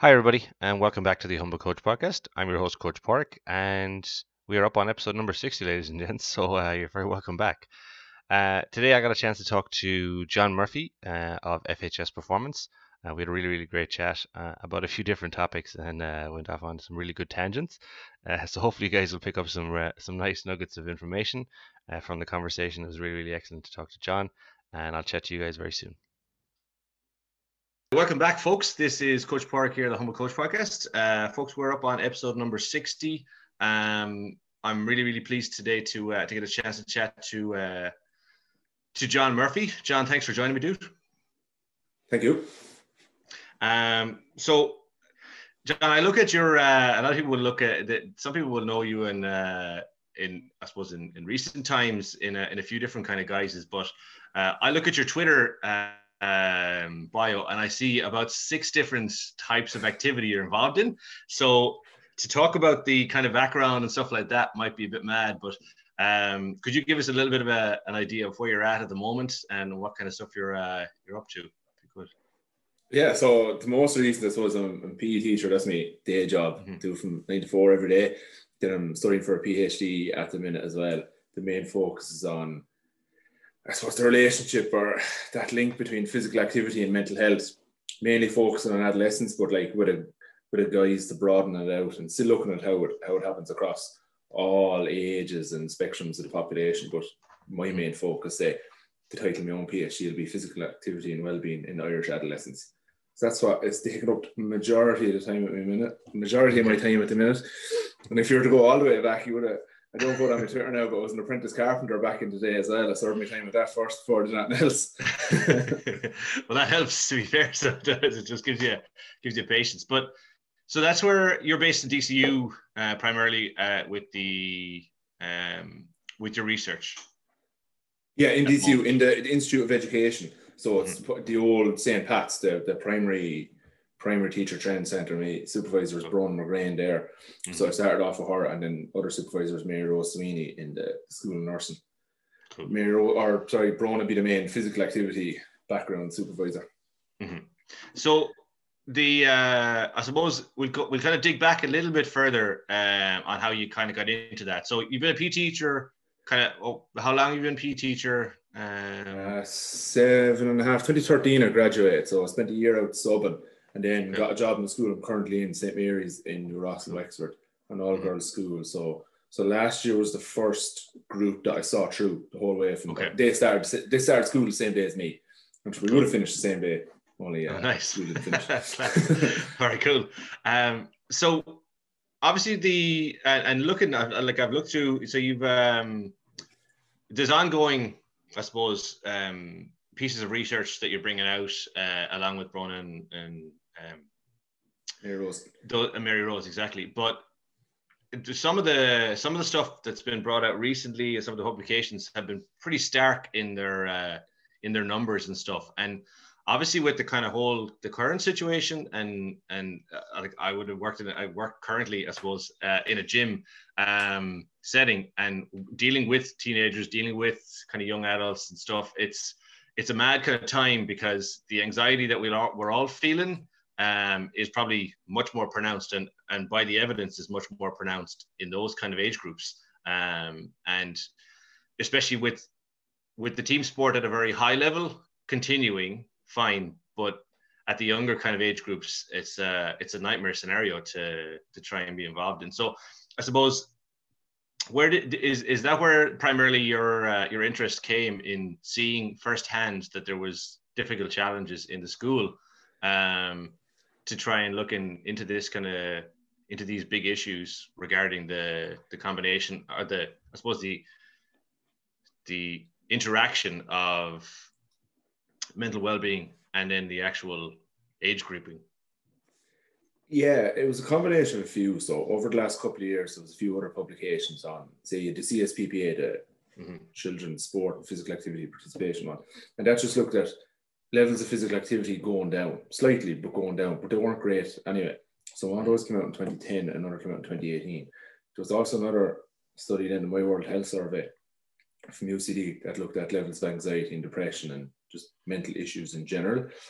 Hi, everybody, and welcome back to the Humble Coach Podcast. I'm your host, Coach Park, and we are up on episode number 60, ladies and gents, so you're very welcome back. Today, I got a chance to talk to John Murphy of FHS Performance. We had a really great chat about a few different topics and went off on some really good tangents. So hopefully, you guys will pick up some nice nuggets of information from the conversation. It was really excellent to talk to John, and I'll chat to you guys very soon. Welcome back, folks. This is Coach Park here, the Humble Coach Podcast. Folks, we're up on episode number 60. I'm really pleased today to get a chance to chat to John Murphy. John, thanks for joining me, dude. Thank you. So, John, I look at your. A lot of people will look at that. Some people will know you in I suppose in recent times in a few different kind of guises. But I look at your Twitter bio and I see about 6 different types of activity you're involved in. So to talk about the kind of background and stuff like that might be a bit mad, but could you give us a little bit of an idea of where you're at the moment and what kind of stuff you're up to? If you could. Yeah, so the most recent, I suppose, I'm a PE teacher. That's my day job. Do from 9 to 4 every day. Then I'm studying for a PhD at the minute as well. The main focus is on, I suppose, the relationship or that link between physical activity and mental health, mainly focusing on adolescents, but like with a guise to broaden it out and still looking at how it happens across all ages and spectrums of the population. But my main focus, the title of my own PhD will be physical activity and well-being in Irish adolescents. So that's what is taking up majority of my time at the minute. And if you were to go all the way back, you would have. I don't go on my Twitter now, but I was an apprentice carpenter back in the day as well. I served my time with that first before doing anything else. Well, that helps, to be fair. So it just gives you patience. But so that's where you're based in DCU primarily with your research. Yeah, in DCU, in the Institute of Education. So it's the old St. Pat's, the primary teacher training centre. My supervisor was Bron McGrain there. So I started off with her, and then other supervisors, Mary Rose Sweeney in the School of Nursing. Cool. Bron would be the main physical activity background supervisor. So I suppose we'll kind of dig back a little bit further on how you kind of got into that. So you've been a PE teacher, how long have you been a PE teacher? 7.5, 2013 I graduated, so I spent a year out subbing. And then got a job in the school I'm currently in, St. Mary's in New Ross in Wexford, an all-girls school. So last year was the first group that I saw through the whole way from. They started school the same day as me. We would have finished the same day. Only nice. We didn't finish. All right, cool. So obviously and looking at, like, I've looked through. So you've there's ongoing, I suppose, pieces of research that you're bringing out along with Bron and Mary Rose. Mary Rose, exactly. But some of the stuff that's been brought out recently, some of the publications have been pretty stark in their numbers and stuff. And obviously, with the kind of the current situation, and like I work currently, I suppose, in a gym setting and dealing with teenagers, dealing with kind of young adults and stuff. It's a mad kind of time because the anxiety that we're all feeling is probably much more pronounced and by the evidence is much more pronounced in those kind of age groups. And especially with the team sport at a very high level continuing, fine. But at the younger kind of age groups, it's a nightmare scenario to try and be involved in. So I suppose, is that where primarily your interest came in seeing firsthand that there was difficult challenges in the school to try and look into this into these big issues regarding the combination or the interaction of mental well-being and then the actual age grouping? Yeah, it was a combination of a few. So over the last couple of years, there was a few other publications on, say, the CSPPA, the Children's Sport and Physical Activity Participation one. And that just looked at levels of physical activity going down, slightly, but going down. But they weren't great anyway. So one of those came out in 2010, another came out in 2018. There was also another study then, the My World Health Survey from UCD, that looked at levels of anxiety and depression and just mental issues in general.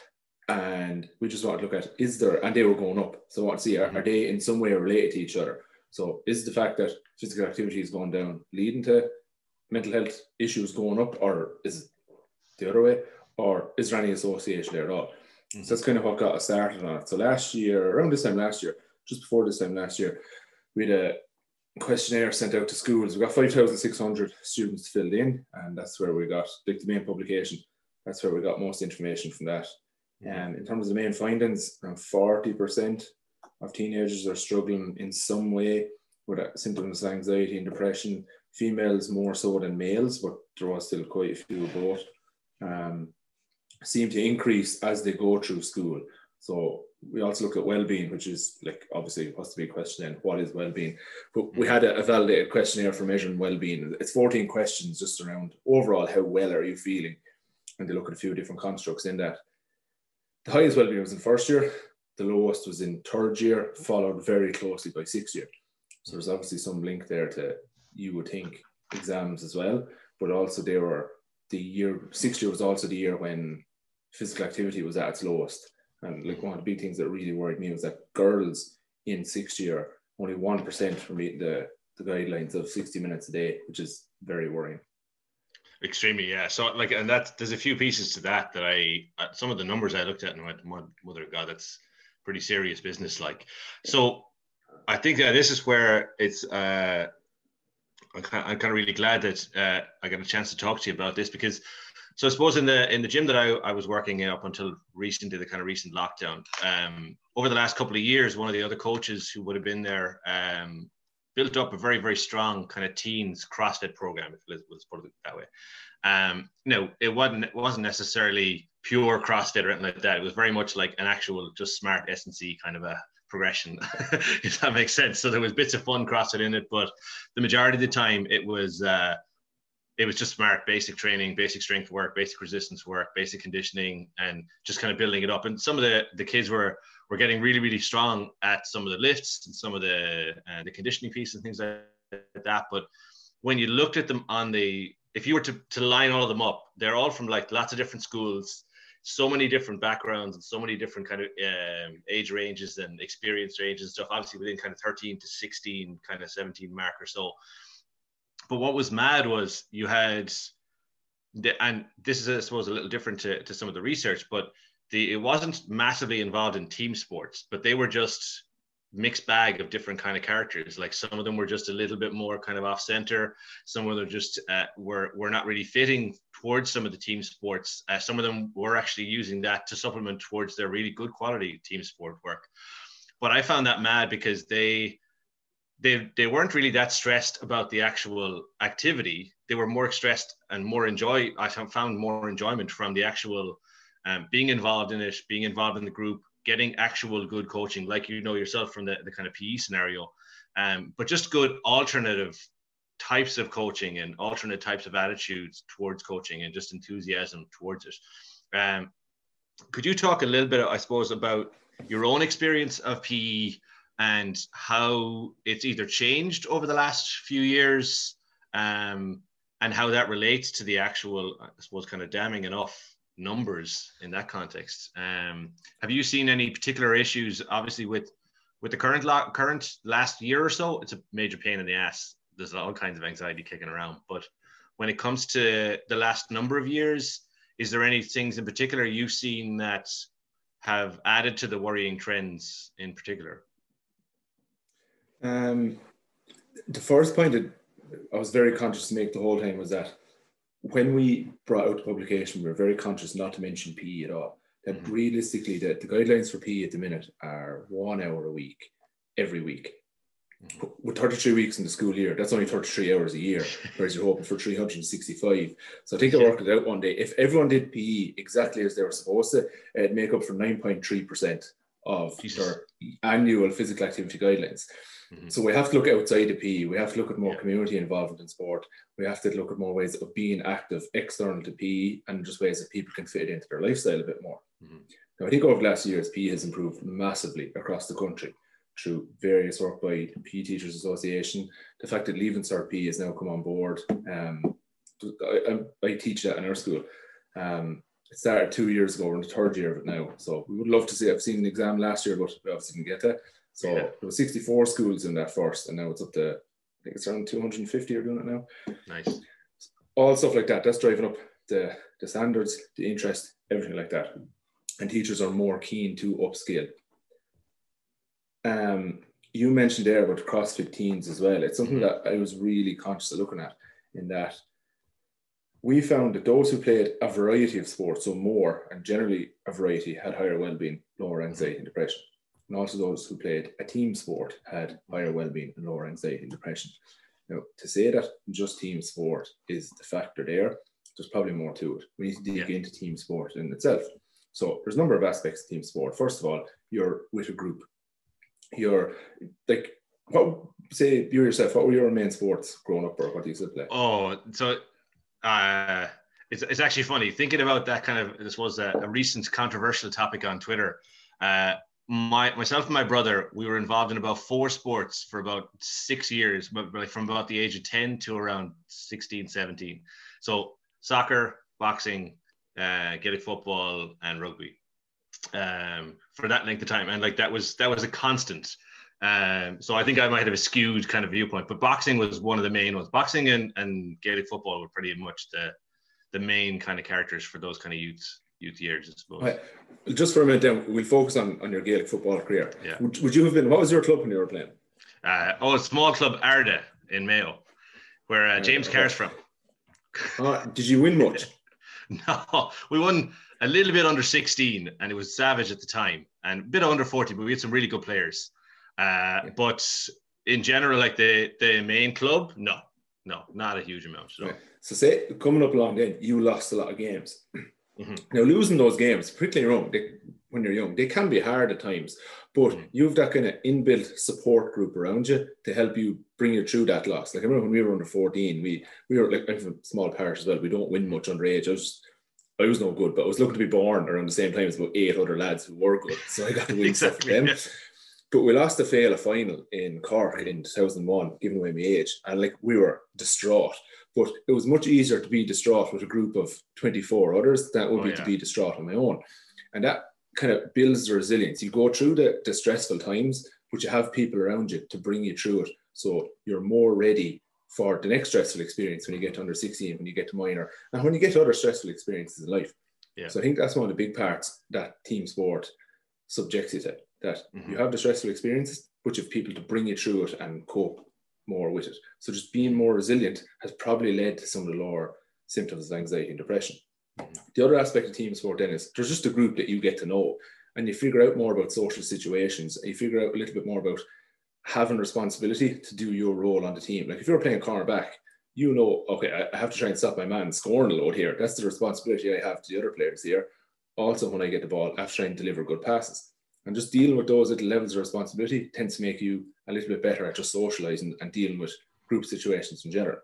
And we just want to look at, is there, and they were going up. So I want to see, are they in some way related to each other? So is the fact that physical activity is going down leading to mental health issues going up, or is it the other way? Or is there any association there at all? So that's kind of what got us started on it. So last year, around this time last year, just before this time last year, we had a questionnaire sent out to schools. We got 5,600 students filled in, and that's where we got, like, the main publication. That's where we got most information from that. And in terms of the main findings, around 40% of teenagers are struggling in some way with symptoms of anxiety and depression. Females more so than males, but there was still quite a few of both. Seem to increase as they go through school. So we also look at well-being, which is, like, obviously it has to be a question then, what is well-being? But we had a validated questionnaire for measuring well-being. It's 14 questions just around overall, how well are you feeling? And they look at a few different constructs in that. The highest well-being was in first year, the lowest was in third year, followed very closely by sixth year. So there's obviously some link there to, you would think, exams as well, but also they were sixth year was also the year when physical activity was at its lowest. And, like, one of the big things that really worried me was that girls in sixth year, only 1% were meeting the guidelines of 60 minutes a day, which is very worrying. Extremely, yeah. So, like, and there's a few pieces to that some of the numbers I looked at and went, mother of God, that's pretty serious business. Like, so I think that this is where it's, I'm kind of really glad that I got a chance to talk to you about this, because, so I suppose in the gym that I was working in up until recently, the kind of recent lockdown, over the last couple of years, one of the other coaches who would have been there built up a very, very strong kind of teens CrossFit program, let's put it that way. No, it wasn't necessarily pure CrossFit or anything like that. It was very much like an actual just smart S&C kind of a progression, if that makes sense. So there was bits of fun CrossFit in it, but the majority of the time it was just smart, basic training, basic strength work, basic resistance work, basic conditioning, and just kind of building it up. And some of the kids were getting really, really strong at some of the lifts and some of the conditioning piece and things like that. But when you looked at them if you were to line all of them up, they're all from, like, lots of different schools, so many different backgrounds and so many different kind of age ranges and experience ranges and stuff, obviously within kind of 13 to 16, kind of 17 mark or so. But what was mad was you had, and this is, I suppose, a little different to some of the research, but it wasn't massively involved in team sports, but they were just mixed bag of different kind of characters. Like, some of them were just a little bit more kind of off center. Some of them just were not really fitting towards some of the team sports. Some of them were actually using that to supplement towards their really good quality team sport work. But I found that mad because they weren't really that stressed about the actual activity. They were more stressed and I found more enjoyment from the actual being involved in it, being involved in the group, getting actual good coaching, like, you know yourself from the kind of PE scenario, but just good alternative types of coaching and alternate types of attitudes towards coaching and just enthusiasm towards it. Could you talk a little bit, I suppose, about your own experience of PE and how it's either changed over the last few years, and how that relates to the actual, I suppose, kind of damning enough numbers in that context? Have you seen any particular issues, obviously, with the current last year or so? It's a major pain in the ass. There's all kinds of anxiety kicking around. But when it comes to the last number of years, is there any things in particular you've seen that have added to the worrying trends in particular? The first point that I was very conscious to make the whole time was that when we brought out the publication, we were very conscious not to mention PE at all. That realistically, the guidelines for PE at the minute are 1 hour a week, every week. With 33 weeks in the school year, that's only 33 hours a year, whereas you're hoping for 365. So I think I worked it out one day. If everyone did PE exactly as they were supposed to, it'd make up for 9.3% of their annual physical activity guidelines. So we have to look outside of PE. We have to look at more community involvement in sport. We have to look at more ways of being active external to PE and just ways that people can fit it into their lifestyle a bit more. Now, I think over the last years, PE has improved massively across the country through various work by PE Teachers Association. The fact that Leaving Cert PE has now come on board. I teach that in our school. It started 2 years ago. We're in the third year of it now. So we would love to see. I've seen an exam last year, but we obviously didn't get that. So there were 64 schools in that first, and now it's up to, I think it's around 250 are doing it now. Nice. All stuff like that. That's driving up the standards, the interest, everything like that. And teachers are more keen to upskill. You mentioned there about the CrossFit teens as well. It's something that I was really conscious of looking at, in that we found that those who played a variety of sports, so more and generally a variety, had higher well-being, lower anxiety and depression. And also those who played a team sport had higher well-being and lower anxiety and depression. Now, to say that just team sport is the factor there, there's probably more to it. We need to dig into team sport in itself. So there's a number of aspects of team sport. First of all, you're with a group. You're like, say you yourself, what were your main sports growing up, or what do you still play? Oh, so it's actually funny thinking about that kind of. This was a recent controversial topic on Twitter. Myself and my brother, we were involved in about 4 sports for about 6 years, but like from about the age of 10 to around 16, 17. So soccer, boxing, Gaelic football, and rugby. For that length of time, and like that was a constant. So I think I might have a skewed kind of viewpoint, but boxing was one of the main ones. Boxing and Gaelic football were pretty much the main kind of characters for those kind of youth years, I suppose. Right. Just for a minute then, we'll focus on your Gaelic football career. Yeah. Would you have been, what was your club when you were playing? A small club, Arda in Mayo, where James Carr's from. Did you win much? No, we won a little bit under 16, and it was savage at the time, and a bit under 40, but we had some really good players. But in general, like the main club, no, not a huge amount. So, so say coming up along then, you lost a lot of games. Now losing those games, particularly when you're young, they can be hard at times, but you've that kind of inbuilt support group around you to help you bring you through that loss. Like I remember when we were under 14, we were like, I'm from a small parish as well. We don't win much underage. I was no good, but I was looking to be born around the same time as about 8 other lads who were good. So I got to win stuff for them. But we lost the Féile final in Cork in 2001, giving away my age. And like we were distraught. But it was much easier to be distraught with a group of 24 others than it would be to be distraught on my own. And that kind of builds the resilience. You go through the stressful times, but you have people around you to bring you through it. So you're more ready for the next stressful experience when you get to under 16, when you get to minor, and when you get to other stressful experiences in life. Yeah. So I think that's one of the big parts that team sport subjects you to, that you have the stressful experiences, but you have people to bring you through it and cope more with it. So just being more resilient has probably led to some of the lower symptoms of anxiety and depression. The other aspect of team sport then is there's just a group that you get to know, and you figure out more about social situations, and you figure out a little bit more about having responsibility to do your role on the team. Like if you're playing cornerback, you know, okay, I have to try and stop my man scoring a load here. That's the responsibility I have to the other players here. Also, when I get the ball, I have to try and deliver good passes. And just dealing with those little levels of responsibility tends to make you a little bit better at just socialising and dealing with group situations in general.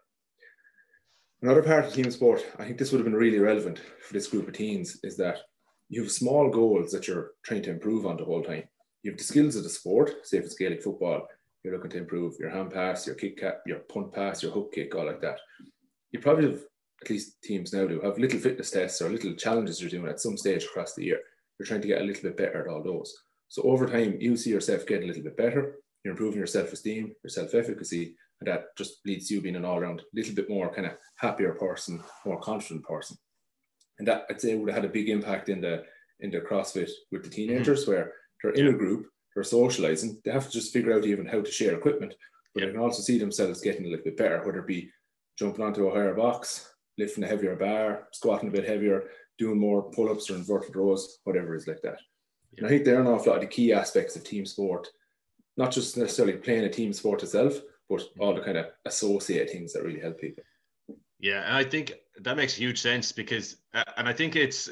Another part of team sport, I think this would have been really relevant for this group of teens, is that you have small goals that you're trying to improve on the whole time. You have the skills of the sport, say if it's Gaelic football, you're looking to improve your hand pass, your kick, your punt pass, your hook kick, all like that. You probably have, at least teams now do, have little fitness tests or little challenges you're doing at some stage across the year. You're trying to get a little bit better at all those. So over time, you see yourself getting a little bit better. You're improving your self-esteem, your self-efficacy, and that just leads to you being an all-around, little bit more kind of happier person, more confident person. And that, I'd say, would have had a big impact in the CrossFit with the teenagers, where they're in a group, they're socializing, they have to just figure out even how to share equipment, but they can also see themselves getting a little bit better, whether it be jumping onto a higher box, lifting a heavier bar, squatting a bit heavier, doing more pull-ups or inverted rows, whatever is like that. And I think they're an awful lot of the key aspects of team sport, not just necessarily playing a team sport itself, but all the kind of associated things that really help people. Yeah, and I think that makes huge sense because, and I think it's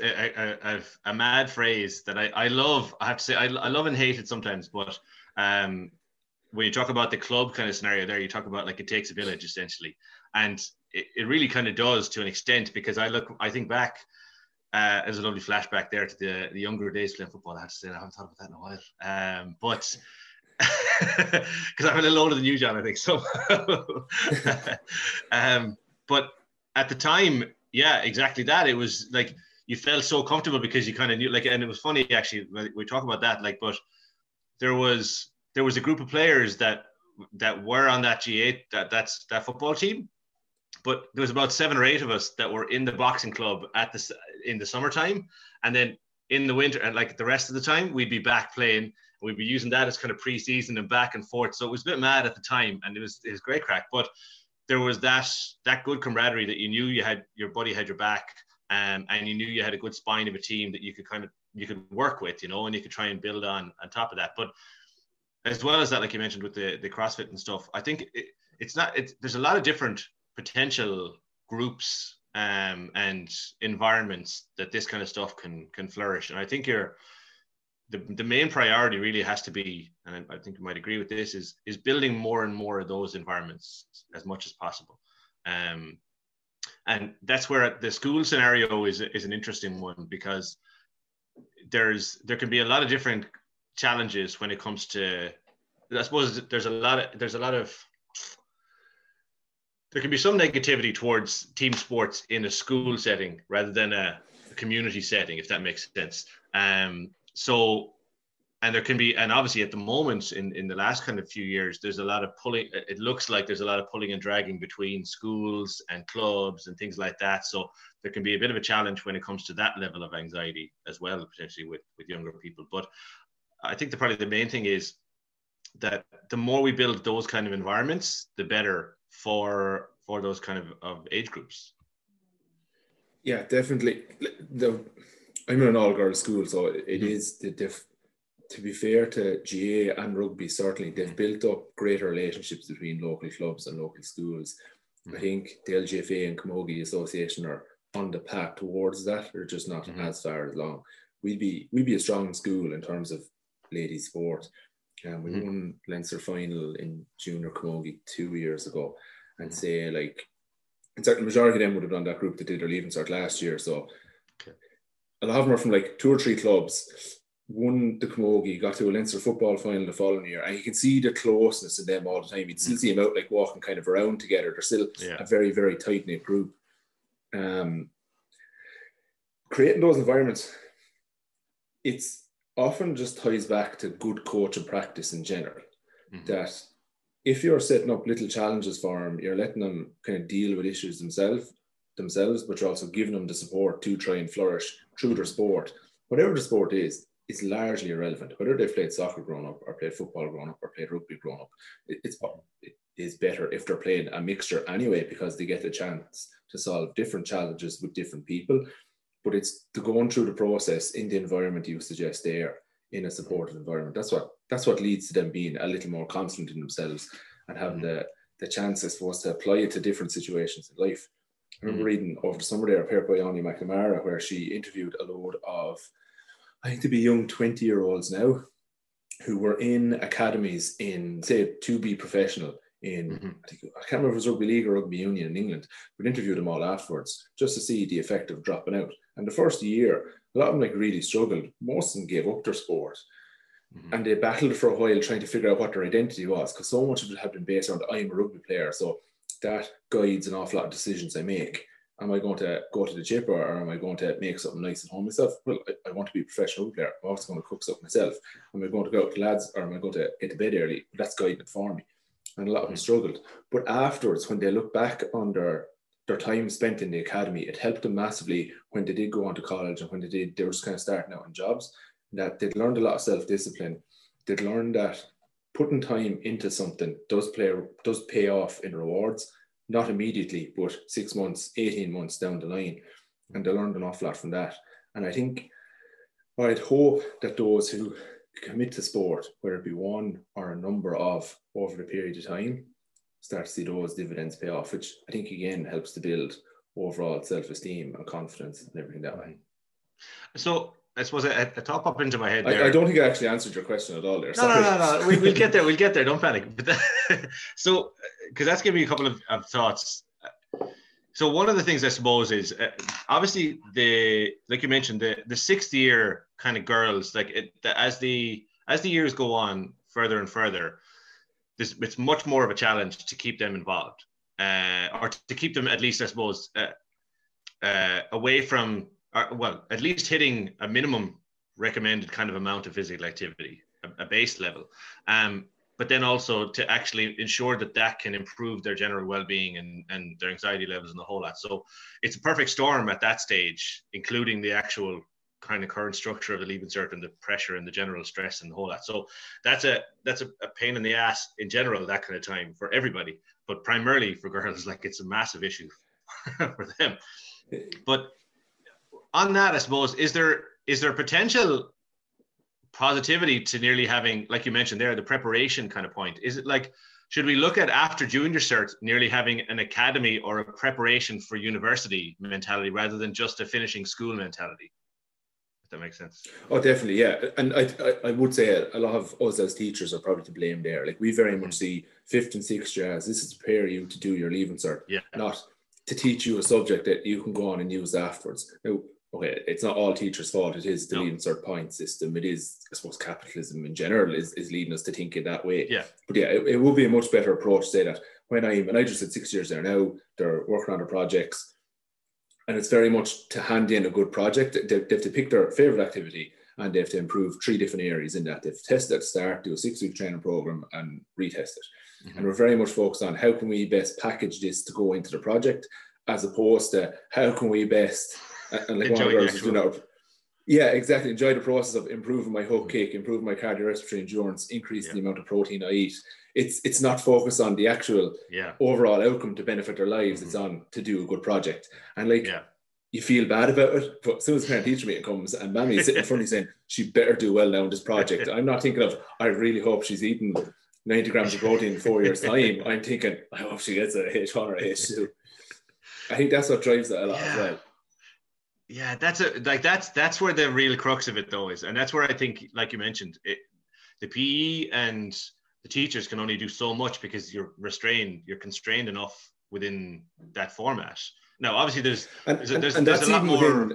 a mad phrase that I love. I have to say, I love and hate it sometimes, but when you talk about the club kind of scenario there, you talk about like it takes a village essentially. And it really kind of does to an extent, because I think back, there's a lovely flashback there to the younger days playing football. I have to say, I haven't thought about that in a while. But because I'm a little older than you, John, I think so. But at the time, yeah, exactly that. It was like you felt so comfortable because you kind of knew, like, and it was funny actually, we talk about that, like, but there was a group of players that were on that G8, that football team, but there was about 7 or 8 of us that were in the boxing club in the summertime, and then in the winter, and like the rest of the time we'd be back playing. We'd be using that as kind of pre-season and back and forth. So it was a bit mad at the time, and it was great crack. But there was that good camaraderie that you knew your buddy had your back, and you knew you had a good spine of a team that you could work with, and you could try and build on top of that. But as well as that, like you mentioned with the CrossFit and stuff, I think there's a lot of different potential groups and environments that this kind of stuff can flourish. And I think the main priority really has to be, and I think you might agree with this, is building more and more of those environments as much as possible. And that's where the school scenario is an interesting one, because there can be a lot of different challenges when it comes to, I suppose there can be some negativity towards team sports in a school setting rather than a community setting, if that makes sense. So, and there can be, and obviously at the moment in the last kind of few years, there's a lot of pulling. It looks like there's a lot of pulling and dragging between schools and clubs and things like that. So there can be a bit of a challenge when it comes to that level of anxiety as well, potentially with younger people. But I think probably the main thing is that the more we build those kind of environments, the better for those kind of age groups. Yeah, definitely. I'm in an all-girls school, so it is to be fair to GA and rugby, certainly they've built up greater relationships between local clubs and local schools. I think the LGFA and Camogie Association are on the path towards that. They're just not as far along. We'd be a strong school in terms of ladies sport. We won Leinster final in junior Camogie 2 years ago, and say like, in certain majority of them would have done that group that did their leaving cert last year. So a lot of them are from like 2 or 3 clubs. Won the Camogie, got to a Leinster football final the following year, and you can see the closeness in them all the time. You'd still see them out like walking kind of around together. They're still a very, very tight-knit group. Creating those environments, it's often just ties back to good coaching practice in general. That if you're setting up little challenges for them, you're letting them kind of deal with issues themselves, but you're also giving them the support to try and flourish through their sport. Whatever the sport is, it's largely irrelevant. Whether they've played soccer growing up, or played football growing up, or played rugby growing up, it is better if they're playing a mixture anyway, because they get a chance to solve different challenges with different people. But it's the going through the process in the environment you suggest there, in a supportive environment. That's what leads to them being a little more confident in themselves and having the chance, I suppose, to apply it to different situations in life. I remember reading over the summer there a paper by Anya McNamara, where she interviewed a load of, I think, to be young 20-year-olds now, who were in academies in, say, to be professional in, I can't remember if it was rugby league or rugby union in England, but interviewed them all afterwards just to see the effect of dropping out. And the first year, a lot of them like really struggled. Most of them gave up their sport. And they battled for a while trying to figure out what their identity was, because so much of it had been based around, I'm a rugby player, so that guides an awful lot of decisions I make. Am I going to go to the gym, or am I going to make something nice at home myself? Well, I want to be a professional player. I'm also going to cook something myself. Am I going to go out with lads, or am I going to get to bed early? That's guiding it for me. And a lot of them struggled. But afterwards, when they look back on their time spent in the academy, it helped them massively when they did go on to college, and when they were just kind of starting out in jobs, that they'd learned a lot of self-discipline. They'd learned that putting time into something does pay off in rewards. Not immediately, but 6 months, 18 months down the line. And they learned an awful lot from that. And I think, I'd hope that those who commit to sport, whether it be one or a number of over the period of time, start to see those dividends pay off, which I think again helps to build overall self-esteem and confidence and everything that way. So I suppose a top up into my head there. I don't think I actually answered your question at all there. No. We'll get there. We'll get there. Don't panic. But so, because that's giving me a couple of thoughts. So one of the things I suppose is obviously like you mentioned, the 6th year kind of girls, like as the years go on further and further, it's much more of a challenge to keep them involved, or to keep them at least, I suppose, away from well, at least hitting a minimum recommended kind of amount of physical activity, a base level. But then also to actually ensure that that can improve their general well-being and their anxiety levels and the whole lot. So it's a perfect storm at that stage, including the actual kind of current structure of the Leaving Cert and the pressure and the general stress and the whole lot. So that's a pain in the ass in general, that kind of time for everybody, but primarily for girls, like it's a massive issue for them. But on that, I suppose, is there potential positivity to nearly having, like you mentioned there, the preparation kind of point? Is it like, should we look at after junior cert nearly having an academy or a preparation for university mentality rather than just a finishing school mentality? If that makes sense. Oh, definitely, yeah. And I would say a lot of us as teachers are probably to blame there. Like we very much see 5th and 6th year as this is to prepare you to do your Leaving Cert, not to teach you a subject that you can go on and use afterwards. Now, okay, it's not all teachers' fault. It is the Leaving Cert point system. It is, I suppose, capitalism in general is leading us to think in that way. Yeah. But yeah, it would be a much better approach to say that when I just had 6 years there now, they're working on their projects, and it's very much to hand in a good project. They have to pick their favourite activity and they have to improve 3 different areas in that. They have to test it at the start, do a 6-week training program and retest it. Mm-hmm. And we're very much focused on how can we best package this to go into the project, as opposed to how can we best, and like one of the girls was doing that. Yeah, exactly. Enjoy the process of improving my hook kick, improving my cardiorespiratory endurance, increasing the amount of protein I eat. It's not focused on the actual overall outcome to benefit their lives. Mm-hmm. It's on to do a good project. And like, you feel bad about it, but as soon as the parent-teacher meeting comes and Mammy's sitting in front of you saying, she better do well now in this project, I'm not thinking of, I really hope she's eating 90 grams of protein in 4 years' time. I'm thinking, I hope she gets a H1 or a H2. I think that's what drives it a lot as well. Yeah, that's where the real crux of it though is, and that's where I think, like you mentioned, the PE and the teachers can only do so much because you're constrained enough within that format. Now, obviously, there's a lot more.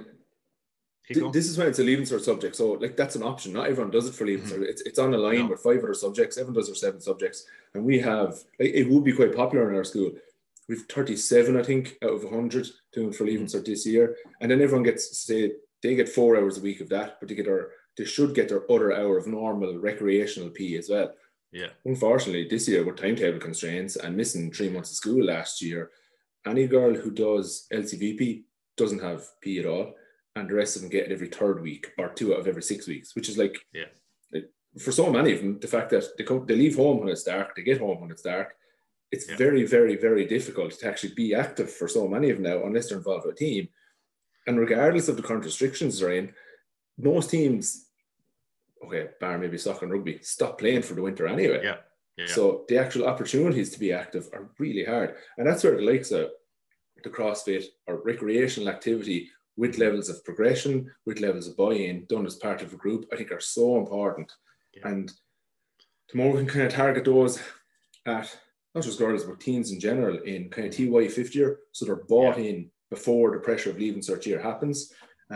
This is when it's a Leaving Cert subject, so like that's an option. Not everyone does it for Leaving Cert. It's on the line with 5 other subjects. Everyone does their 7 subjects, and we have, like, it would be quite popular in our school. We've 37, I think, out of 100 doing for Leaving Cert this year, and then everyone gets, say, they get 4 hours a week of that, but they should get their other hour of normal recreational PE as well. Yeah. Unfortunately, this year with timetable constraints and missing 3 months of school last year, any girl who does LCVP doesn't have PE at all, and the rest of them get it every 3rd week or 2 out of every 6 weeks, which is like for so many of them, the fact that they leave home when it's dark, they get home when it's dark. It's very, very, very difficult to actually be active for so many of them now, unless they're involved with a team. And regardless of the current restrictions they're in, most teams, bar maybe soccer and rugby, stop playing for the winter anyway. Yeah. So the actual opportunities to be active are really hard. And that's where the likes of the CrossFit or recreational activity with levels of progression, with levels of buy-in done as part of a group, I think are so important. Yeah. And the more we can kind of target those at not just girls, but teens in general in kind of TY 5th year, so they're bought in before the pressure of Leaving Cert year happens,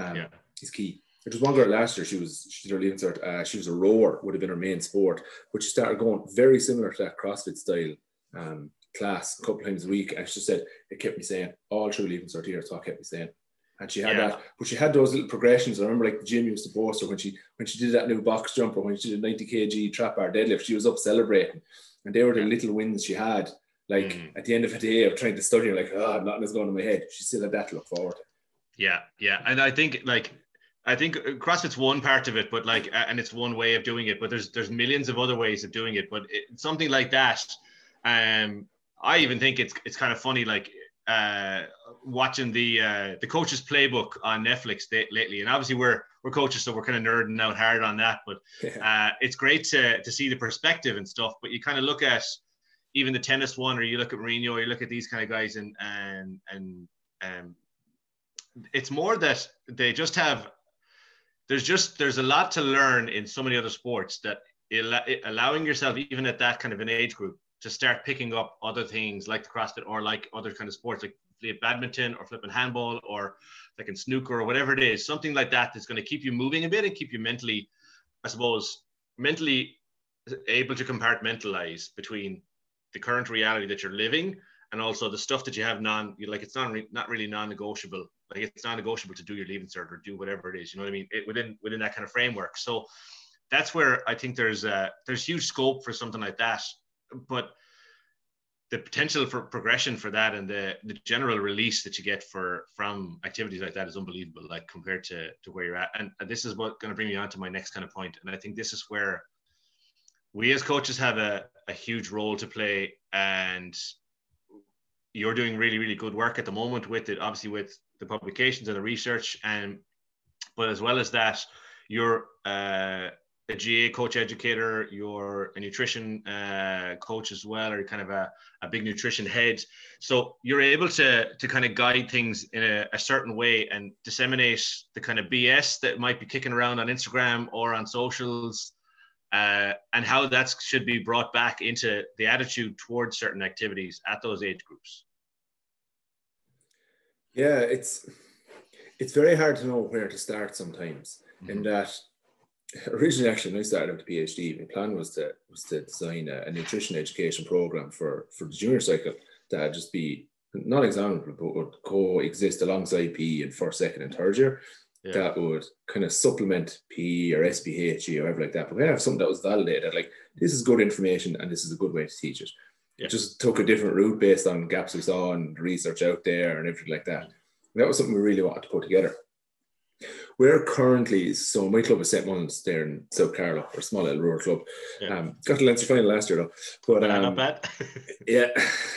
is key. There was one girl last year, she did her Leaving Cert, she was a rower, would have been her main sport, but she started going very similar to that CrossFit style class a couple of times a week, and she said, it kept me saying, all through Leaving Cert year, that's what kept me saying. And she had that, but she had those little progressions. I remember, like, the gym used to boast her when she did that new box jump, or when she did a 90 kg trap bar deadlift, she was up celebrating. And they were the little wins she had. Like at the end of the day of trying to study, like, nothing is going in my head. She still had that to look forward to. Yeah. And I think CrossFit's one part of it, but like, and it's one way of doing it, but there's millions of other ways of doing it. But something like that, I even think it's kind of funny, like watching the Coach's Playbook on Netflix lately. And obviously we're coaches, so we're kind of nerding out hard on that, but it's great to see the perspective and stuff. But you kind of look at even the tennis one, or you look at Mourinho, or you look at these kind of guys, and it's more that they just have, there's a lot to learn in so many other sports, that allowing yourself, even at that kind of an age group, to start picking up other things like the CrossFit, or like other kind of sports, like badminton or flipping handball, or like in snooker, or whatever it is, something like that that's going to keep you moving a bit and keep you mentally able to compartmentalize between the current reality that you're living and also the stuff that you have it's not really non-negotiable like it's non-negotiable to do your Leaving Cert or do whatever it is, you know what I mean, within that kind of framework. So that's where I think there's huge scope for something like that. But the potential for progression for that and the general release that you get from activities like that is unbelievable, like compared to where you're at. And this is what going to bring me on to my next kind of point. And I think this is where we as coaches have a huge role to play. And you're doing really, really good work at the moment with it, obviously with the publications and the research. But as well as that, you're a GA coach educator, you're a nutrition coach as well, or kind of a big nutrition head. So you're able to kind of guide things in a certain way and disseminate the kind of BS that might be kicking around on Instagram or on socials, and how that should be brought back into the attitude towards certain activities at those age groups. Yeah, it's very hard to know where to start sometimes. In that, originally, actually, when I started with the PhD, my plan was to design a nutrition education program for the junior cycle that would just be not examinable, but would coexist alongside PE in first, second, and third year. Yeah. That would kind of supplement PE or SPHE or whatever like that. But we have something that was validated, like this is good information and this is a good way to teach it. Yeah. It just took a different route based on gaps we saw and research out there and everything like that. And that was something we really wanted to put together. We're currently, so my club is St. Mullins there in South Carlow, a small little rural club. Yeah. Got the Leinster final last year though. But not bad. Yeah.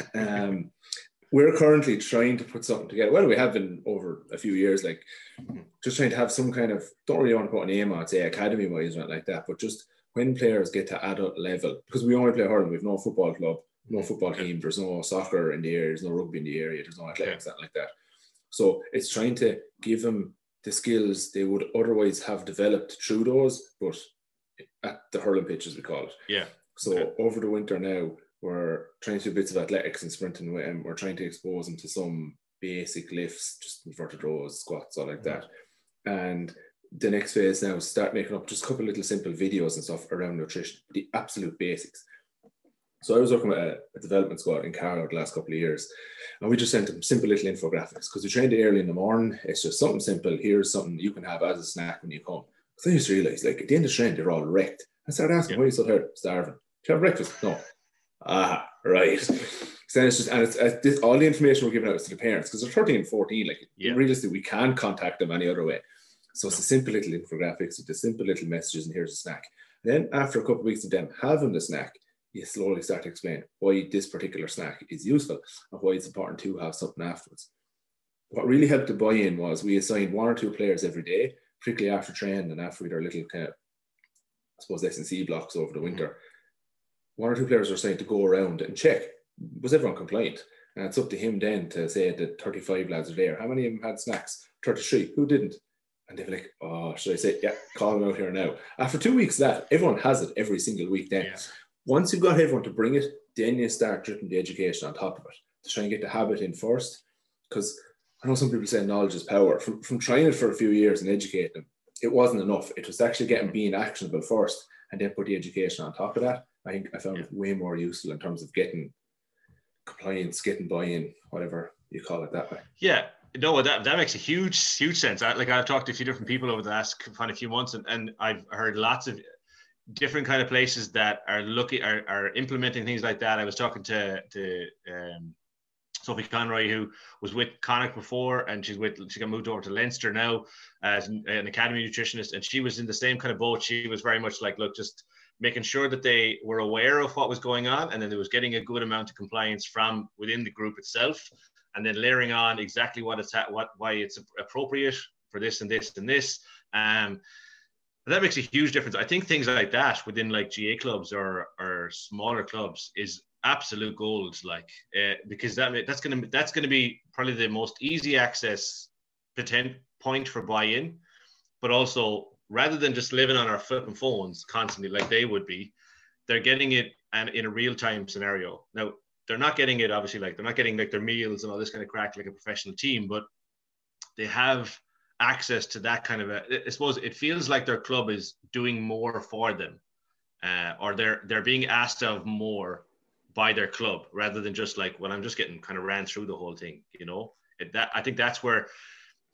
We're currently trying to put something together. Well, we have been over a few years, like just trying to have some kind of, don't really want to put a name on it, say academy wise or anything like that, but just when players get to adult level, because we only play hurling, we have no football club, no football team, there's no soccer in the area, there's no rugby in the area, there's no athletics, that like that. So it's trying to give them the skills they would otherwise have developed through those, but at the hurling pitch, as we call it. Yeah. So over the winter now, we're trying to do bits of athletics and sprinting with them. We're trying to expose them to some basic lifts, just inverted rows, squats, all like that. And the next phase now is start making up just a couple of little simple videos and stuff around nutrition, the absolute basics. So I was working with a development squad in Carlow the last couple of years, and we just sent them simple little infographics because we trained early in the morning. It's just something simple. Here's something you can have as a snack when you come. Because I just realized, like, at the end of the training, they're all wrecked. I started asking, why are you so tired? Starving. Do you have breakfast? No. Ah, right. So then it's just, and it's all the information we're giving out is to the parents because they're 13 and 14. Like, realistically, we can't contact them any other way. So it's a simple little infographics with the simple little messages, and here's a snack. And then after a couple of weeks of them having the snack, you slowly start to explain why this particular snack is useful and why it's important to have something afterwards. What really helped the buy-in was we assigned 1 or 2 players every day, particularly after training and after we had our little kind of, I suppose, S&C blocks over the winter. 1 or 2 players were assigned to go around and check, was everyone compliant? And it's up to him then to say that 35 lads are there. How many of them had snacks? 33. Who didn't? And they'd be like, oh, should I say, yeah, call them out here now. After 2 weeks of that, everyone has it every single week then. Yeah. Once you've got everyone to bring it, then you start dripping the education on top of it to try and get the habit in first. Because I know some people say knowledge is power. From trying it for a few years and educating them, it wasn't enough. It was actually being actionable first and then put the education on top of that. I think I found it way more useful in terms of getting compliance, getting buy-in, whatever you call it that way. Yeah. No, that makes a huge sense. I've talked to a few different people over the last few months, and I've heard lots of different kind of places that are implementing things like that. I was talking to Sophie Conroy, who was with Connacht before, and she got moved over to Leinster now as an academy nutritionist, and she was in the same kind of boat. She was very much like, look, just making sure that they were aware of what was going on, and then there was getting a good amount of compliance from within the group itself, and then layering on exactly why it's appropriate for this and this and this. That makes a huge difference. I think things like that within like GA clubs or smaller clubs is absolute gold. Because that's gonna be probably the most easy access point for buy-in, but also rather than just living on our flipping phones constantly like they would be, they're getting it and in a real-time scenario. Now they're not getting it obviously, like they're not getting like their meals and all this kind of crack like a professional team, but they have access to that kind of I suppose it feels like their club is doing more for them, or they're being asked of more by their club rather than just like, well, I'm just getting kind of ran through the whole thing, you know. I think that's where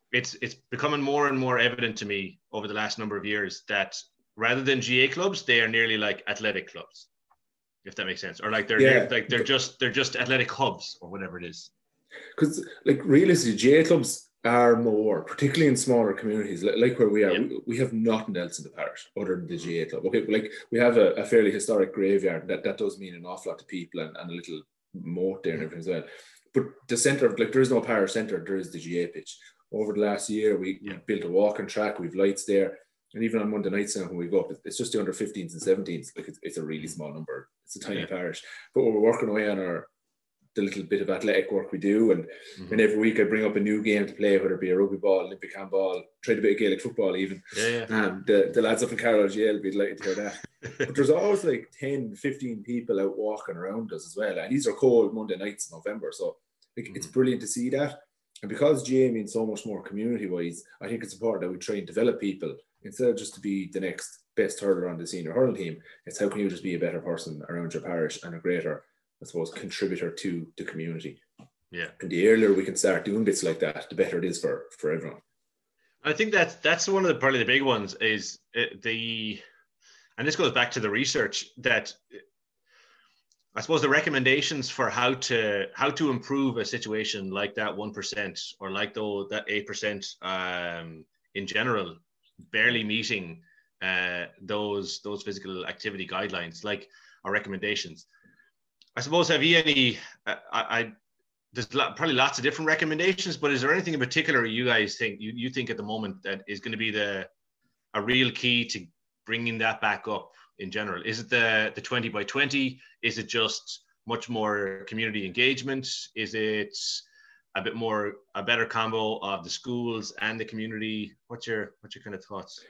it's becoming more and more evident to me over the last number of years that rather than GA clubs, they are nearly like athletic clubs, if that makes sense, or like they're just athletic hubs or whatever it is. Because like realistically, GA clubs are more, particularly in smaller communities like where we are. We have nothing else in the parish other than the GA club. Okay, like we have a fairly historic graveyard that does mean an awful lot to people, and a little moat there and everything as well. But the centre, like there is no parish centre, there is the GA pitch. Over the last year, we built a walking track, we've lights there, and even on Monday nights now when we go up, it's just the under 15s and 17s. Like it's a really small number. It's a tiny parish, but we're working away on the little bit of athletic work we do, and every week I bring up a new game to play, whether it be a rugby ball, Olympic handball, tried a bit of Gaelic football even. The lads up in Carlow GL will be delighted to hear that. But there's always like 10, 15 people out walking around us as well, and these are cold Monday nights in November, so like it's brilliant to see that. And because GA means so much more community-wise, I think it's important that we try and develop people instead of just to be the next best hurler on the senior hurling team. It's how can you just be a better person around your parish and a greater, I suppose, contributor to the community. Yeah. And the earlier we can start doing bits like that, the better it is for everyone. I think that's one of probably the big ones is and this goes back to the research that I suppose the recommendations for how to improve a situation like that 1% or like that 8% in general, barely meeting those physical activity guidelines, like our recommendations. I suppose, have you any, there's probably lots of different recommendations, but is there anything in particular you guys think, you think at the moment that is going to be a real key to bringing that back up in general? Is it the 20 by 20? Is it just much more community engagement? Is it a better combo of the schools and the community? What's your kind of thoughts?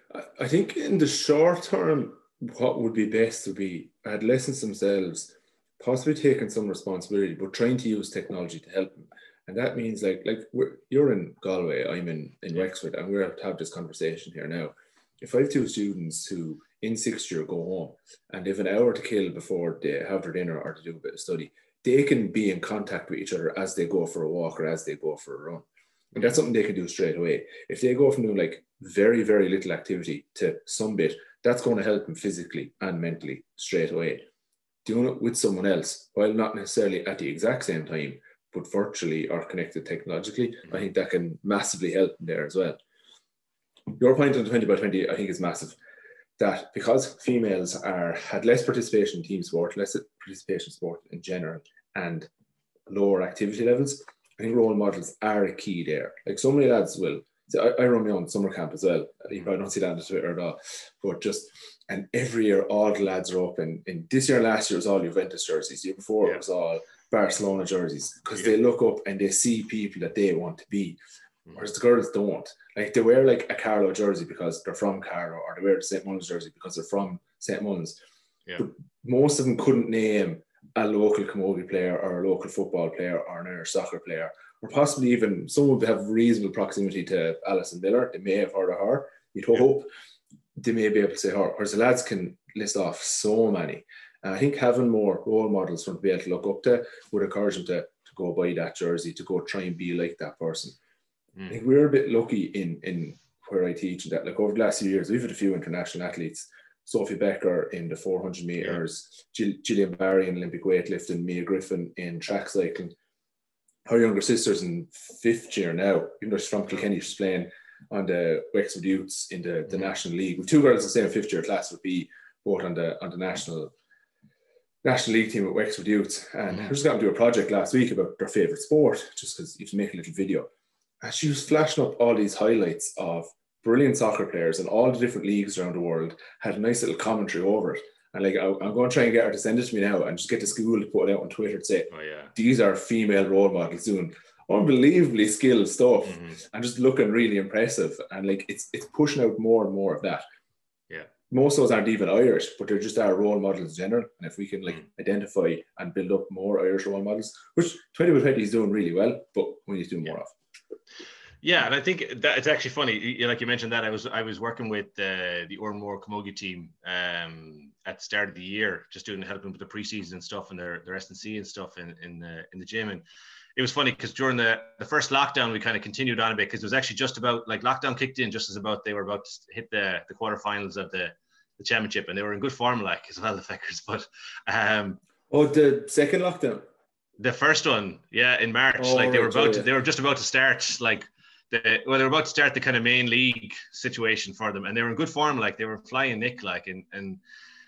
I think in the short term, what would be best would be adolescents themselves possibly taking some responsibility, but trying to use technology to help them. And that means like you're in Galway, I'm in Wexford, and we're to have this conversation here now. If I have two students who in sixth year go home and they have an hour to kill before they have their dinner or to do a bit of study, they can be in contact with each other as they go for a walk or as they go for a run. And that's something they can do straight away. If they go from doing like very, very little activity to some bit, that's going to help them physically and mentally straight away. Doing it with someone else, while not necessarily at the exact same time, but virtually or connected technologically, I think that can massively help them there as well. Your point on 20 by 20, I think, is massive. That because females had less participation in team sport, less participation in sport in general, and lower activity levels, I think role models are a key there. Like so many lads will, I run my own summer camp as well. You probably don't see that on Twitter at all, but and every year all the lads are up, and this year, last year was all Juventus jerseys. The year before it was all Barcelona jerseys, because they look up and they see people that they want to be. Whereas the girls don't. Like they wear like a Carlow jersey because they're from Carlow, or they wear the St. Mullins jersey because they're from St. Mullins. Yeah. But most of them couldn't name a local camogie player or a local football player or an Irish soccer player, or possibly even some would have reasonable proximity to Alison Miller. They may have heard of her. You'd hope they may be able to say her. Whereas the lads can list off so many. And I think having more role models for them to be able to look up to would encourage them to go buy that jersey, to go try and be like that person. I think we're a bit lucky in where I teach that. Like over the last few years, we've had a few international athletes. Sophie Becker in the 400 meters, Gillian Barry in Olympic weightlifting, Mia Griffin in track cycling. Her younger sister's in fifth year now, even though she's from Kilkenny, she's playing on the Wexford Youths in the National League. With two girls in the same fifth year class would be both on the National League team at Wexford Youths. And I just got to do a project last week about their favourite sport, just because you can make a little video. And she was flashing up all these highlights of brilliant soccer players in all the different leagues around the world, had a nice little commentary over it. And like, I'm going to try and get her to send it to me now and just get the school to put it out on Twitter to say, these are female role models doing unbelievably skilled stuff and just looking really impressive. And like, it's pushing out more and more of that. Yeah. Most of those aren't even Irish, but they're just our role models in general. And if we can like identify and build up more Irish role models, which 20 by 20 is doing really well, but we need to do more of. Yeah, and I think that it's actually funny. Like you mentioned that I was working with the Oranmore Camogie team at the start of the year, just helping with the preseason and stuff and their S&C and stuff in the gym. And it was funny because during the first lockdown, we kind of continued on a bit because it was actually just about like lockdown kicked in just as about they were about to hit the quarterfinals of the championship, and they were in good form like as well, the Feckers. But the second lockdown. The first one, yeah, in March. Oh, like they were right, they were just about to start like they were about to start the kind of main league situation for them, and they were in good form. Like they were flying Nick, like and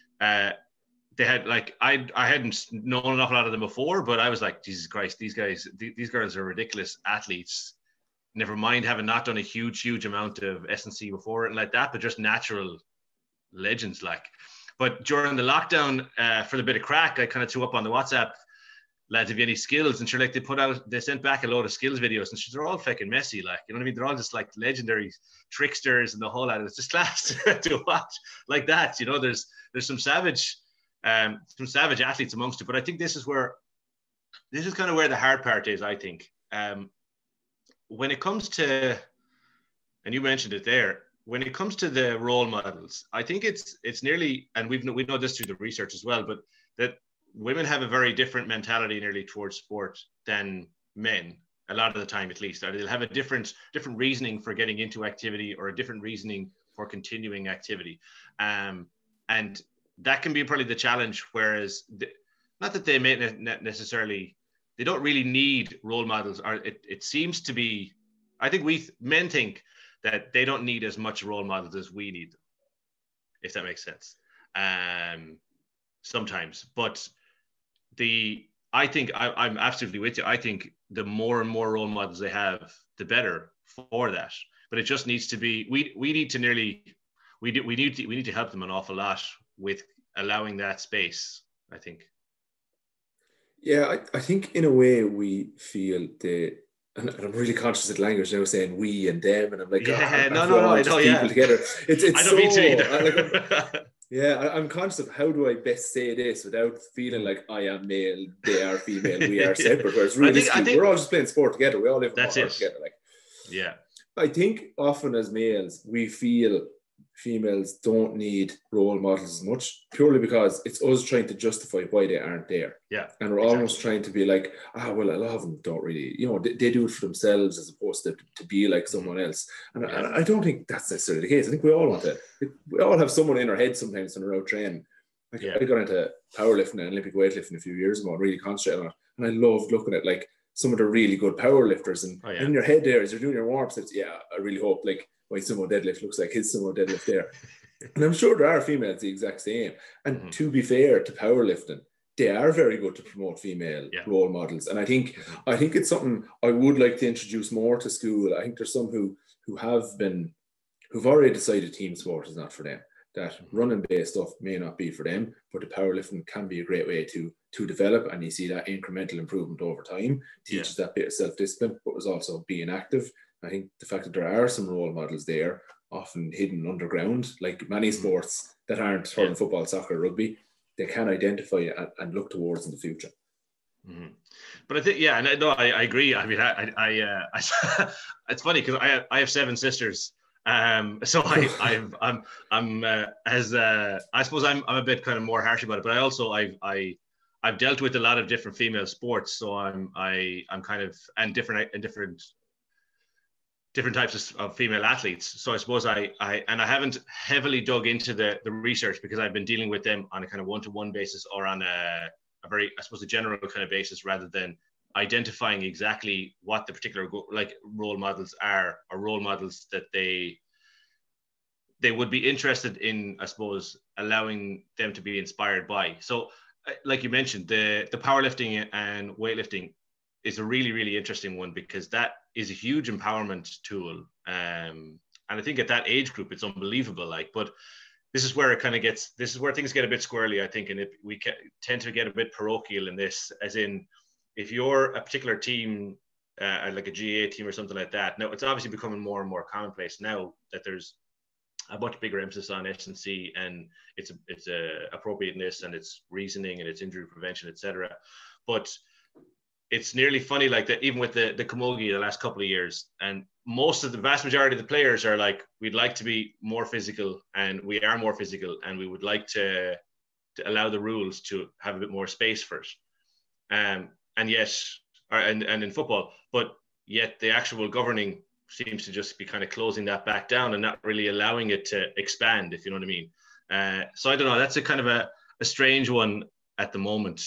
they had like I hadn't known an awful lot of them before, but I was like, Jesus Christ, these girls are ridiculous athletes. Never mind having not done a huge amount of S&C before and like that, but just natural legends. Like, but during the lockdown, for the bit of crack, I kind of threw up on the WhatsApp, lads, have you any skills? And sure, like they sent back a load of skills videos, and sure, they're all fucking messy, like, you know what I mean? They're all just like legendary tricksters and the whole lot. It's just class to watch like that. You know, there's some savage athletes amongst it, but I think this is kind of where the hard part is. I think when it comes to, and you mentioned it there, when it comes to the role models, I think it's nearly, and we know this through the research as well, but that women have a very different mentality nearly towards sport than men, a lot of the time at least. Or they'll have a different reasoning for getting into activity or a different reasoning for continuing activity. And that can be probably the challenge, whereas not that they may necessarily, they don't really need role models, or it seems to be, I think men think that they don't need as much role models as we need them, if that makes sense. Sometimes, but I think I'm absolutely with you. I think the more and more role models they have, the better for that. But it just needs to be, we need to help them an awful lot with allowing that space, I think. Yeah, I think in a way we feel and I'm really conscious of the language now, saying we and them, and I'm like, no, I know, people yeah. together. It's I don't mean to either. I'm conscious of how do I best say this without feeling like I am male, they are female, we are separate. Whereas realistically, we're all just playing sport together. We all live in water together. Like, yeah. I think often as males, we feel females don't need role models as much, purely because it's us trying to justify why they aren't there. Yeah. And we're almost trying to be like, well, a lot of them don't really, they do it for themselves as opposed to be like someone else. And I don't think that's necessarily the case. I think we all we all have someone in our head sometimes when we're out training. Like, I got into powerlifting and Olympic weightlifting a few years ago and really concentrated on it. And I loved looking at like some of the really good power lifters, and in your head there as you're doing your warm-ups, I really hope like my sumo deadlift looks like his sumo deadlift there. And I'm sure there are females the exact same. And to be fair to powerlifting, they are very good to promote female role models. And I think it's something I would like to introduce more to school. I think there's some who've already decided team sport is not for them, that running based stuff may not be for them, but the powerlifting can be a great way to develop, and you see that incremental improvement over time, teaches that bit of self-discipline, but was also being active. I think the fact that there are some role models there, often hidden underground, like many sports that aren't hurling, football, soccer, rugby, they can identify and look towards in the future. Mm-hmm. But I think, I agree. I mean, I it's funny because I have 7 sisters. So I suppose I'm a bit kind of more harsh about it, but I also I've dealt with a lot of different female sports, so I'm kind of, and different types of female athletes. So I suppose I haven't heavily dug into the research because I've been dealing with them on a kind of one-to-one basis, or on a very, I suppose, a general kind of basis, rather than identifying exactly what the particular like role models are, or role models that they would be interested in, I suppose, allowing them to be inspired by. So like you mentioned, the powerlifting and weightlifting is a really, really interesting one, because that is a huge empowerment tool. And I think at that age group, it's unbelievable. Like, but this is where this is where things get a bit squirrely, I think. And we tend to get a bit parochial in this, as in, if you're a particular team, like a GA team or something like that, now it's obviously becoming more and more commonplace now that there's a much bigger emphasis on S&C and its appropriateness and its reasoning and its injury prevention, etc. But it's nearly funny like that, even with the camogie the last couple of years. And the vast majority of the players are like, we'd like to be more physical, and we are more physical, and we would like to allow the rules to have a bit more space for it. And yes, and in football, but yet the actual governing seems to just be kind of closing that back down and not really allowing it to expand, if you know what I mean. So I don't know, that's a kind of a strange one at the moment.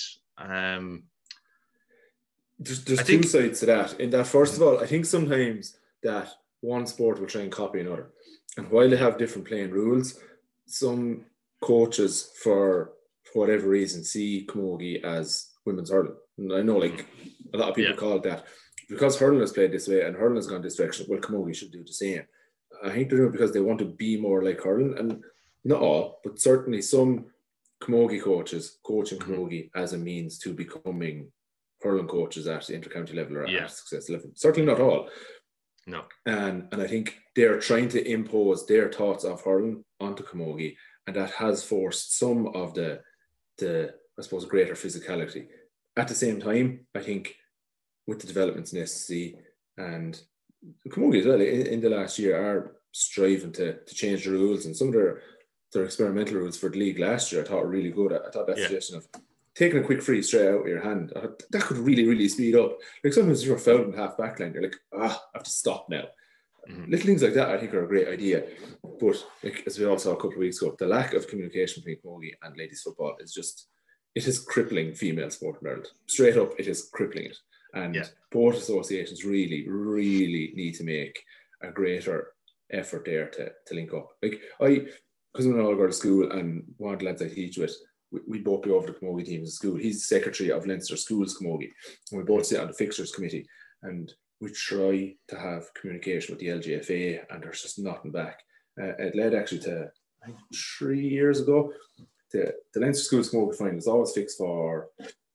There's two sides to that. In that, first of all, I think sometimes that one sport will try and copy another. And while they have different playing rules, some coaches, for whatever reason, see camogie as women's hurling. And I know, like, a lot of people call it that. Because hurling is played this way and hurling has gone this direction, well, camogie should do the same. I think they're doing it because they want to be more like hurling. And not all, but certainly some camogie coaches coaching camogie as a means to becoming hurling coaches at the intercounty level or at success level. Certainly not all. No. And I think they're trying to impose their thoughts of hurling onto camogie, and that has forced some of the I suppose, greater physicality. At the same time, I think with the developments in SSC and camogie as well, in the last year, are striving to change the rules, and some of their experimental rules for the league last year I thought were really good. I thought that suggestion of taking a quick free straight out of your hand, that could really, really speed up. Like sometimes you're fouled in half back line, you're like, I have to stop now. Little things like that I think are a great idea. But like, as we all saw a couple of weeks ago, the lack of communication between camogie and ladies football is just, it is crippling female sport in Ireland. Straight up, it is crippling it. And both associations really, really need to make a greater effort there to link up. Like because I'm an all-girls school, and one of the lads I teach with, we both be over the camogie teams at school. He's the secretary of Leinster Schools Camogie, and we both sit on the fixtures committee, and we try to have communication with the LGFA, and there's just nothing back. It led actually to, I think, 3 years ago, the Leinster Schools Camogie final was always fixed for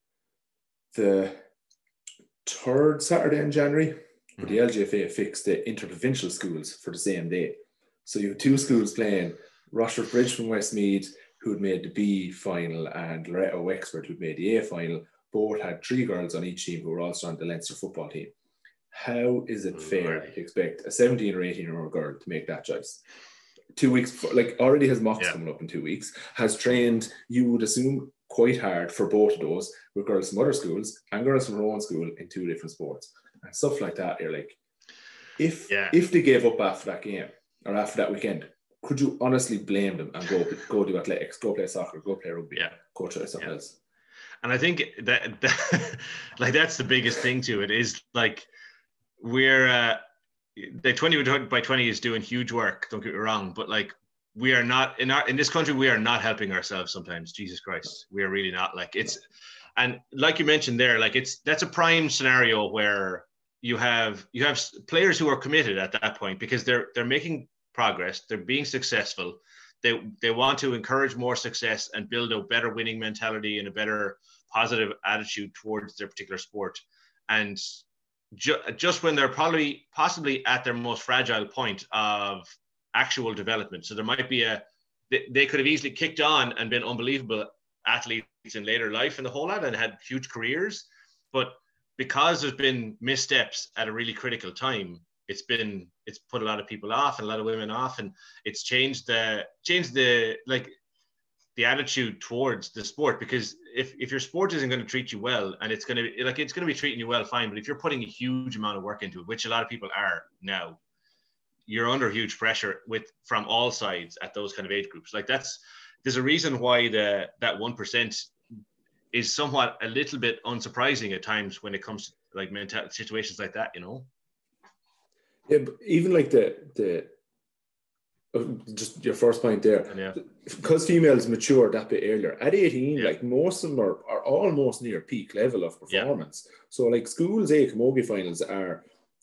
the 3rd Saturday in January, but the LGFA fixed the interprovincial schools for the same day. So you have two schools playing, Rochford Bridge from Westmeath, who'd made the B final, and Loretto Wexford, who'd made the A final. Both had 3 girls on each team who were also on the Leinster football team. How is it fair to expect a 17 or 18-year-old girl to make that choice? 2 weeks before, like, already has mocks coming up in 2 weeks, has trained, you would assume, quite hard for both of those, with girls from other schools and girls from her own school in 2 different sports. And stuff like that, you're like, if they gave up after that game, or after that weekend, could you honestly blame them and go do athletics, go play soccer, go play rugby, go try something else? And I think that like that's the biggest thing to it, is like we're the 20 by 20 is doing huge work, don't get me wrong, but like we are not in this country, we are not helping ourselves sometimes. Jesus Christ, we are really not. Like, it's, and like you mentioned there, like that's a prime scenario where you have players who are committed at that point, because they're making progress, they're being successful, they want to encourage more success and build a better winning mentality and a better positive attitude towards their particular sport. And just when they're possibly at their most fragile point of actual development, so there might be they could have easily kicked on and been unbelievable athletes in later life and the whole lot, and had huge careers, but because there's been missteps at a really critical time, it's put a lot of people off and a lot of women off, and it's changed the like the attitude towards the sport. Because if your sport isn't going to treat you well, and it's going to be treating you well, fine, but if you're putting a huge amount of work into it, which a lot of people are now, you're under huge pressure from all sides at those kind of age groups. Like there's a reason why that 1% is somewhat a little bit unsurprising at times when it comes to like mental situations like that, you know. Yeah, but even like the just your first point there, because females mature that bit earlier at 18, like most of them are almost near peak level of performance. So like schools A camogie finals are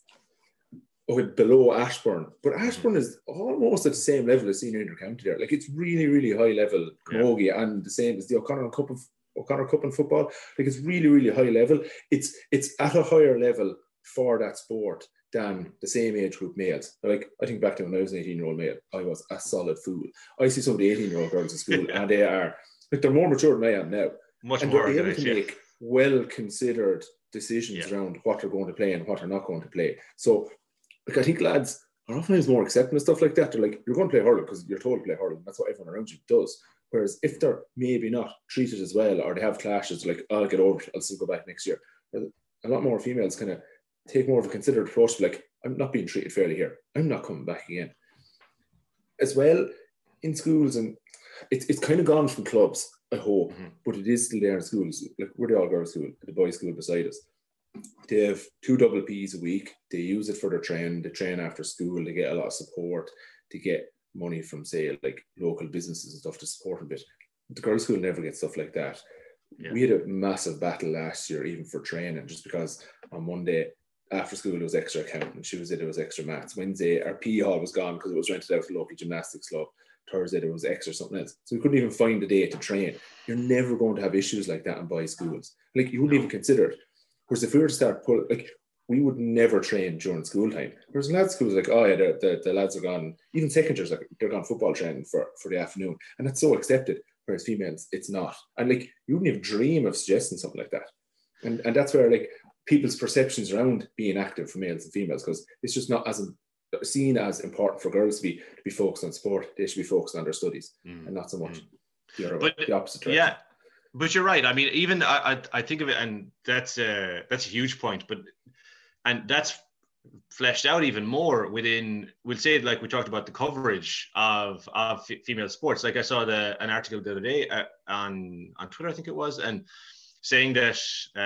below Ashbourne, but Ashbourne is almost at the same level as senior intercounty there. Like it's really, really high level camogie, and the same as the O'Connor Cup in football. Like it's really, really high level. It's at a higher level for that sport than the same age group males. Like I think back to when I was an 18-year-old male, I was a solid fool. I see some of the 18-year-old girls in school, and they are like, they're more mature than I am now. Much and more they're able to make well-considered decisions around what they're going to play and what they're not going to play. So, like, I think lads are oftentimes more accepting of stuff like that. They're like, you're going to play hurling because you're told to play hurling. That's what everyone around you does. Whereas if they're maybe not treated as well, or they have clashes, like, I'll get over it, I'll still go back next year. A lot more females kind of take more of a considered approach, like, I'm not being treated fairly here. I'm not coming back again. As well, in schools, and it's kind of gone from clubs, I hope, but it is still there in schools. Like, we're the all-girls school, the boys' school beside us. They have 2 double Ps a week. They use it for their training. They train after school. They get a lot of support. They get money from, say, like, local businesses and stuff to support a bit. The girls' school never gets stuff like that. Yeah. We had a massive battle last year, even for training, just because on Monday after school there was extra accounting, Tuesday there was extra maths, Wednesday our PE hall was gone because it was rented out to the local gymnastics club, Thursday there was extra something else. So we couldn't even find a day to train. You're never going to have issues like that in boys' schools. Like, you wouldn't even consider it. Whereas if we were to start pulling, like, we would never train during school time. Whereas in lads' schools, like, oh yeah, the lads are gone, even second years, like, they're gone football training for the afternoon. And that's so accepted. Whereas females, it's not. And, like, you wouldn't even dream of suggesting something like that. And that's where, like, people's perceptions around being active for males and females, because it's just not as seen as important for girls to be focused on sport. They should be focused on their studies and not so much the opposite direction. Yeah. But you're right. I mean, even I think of it, and that's a huge point. And that's fleshed out even more within, we'll say, like we talked about the coverage of female sports. Like, I saw an article the other day on Twitter, I think it was, and saying that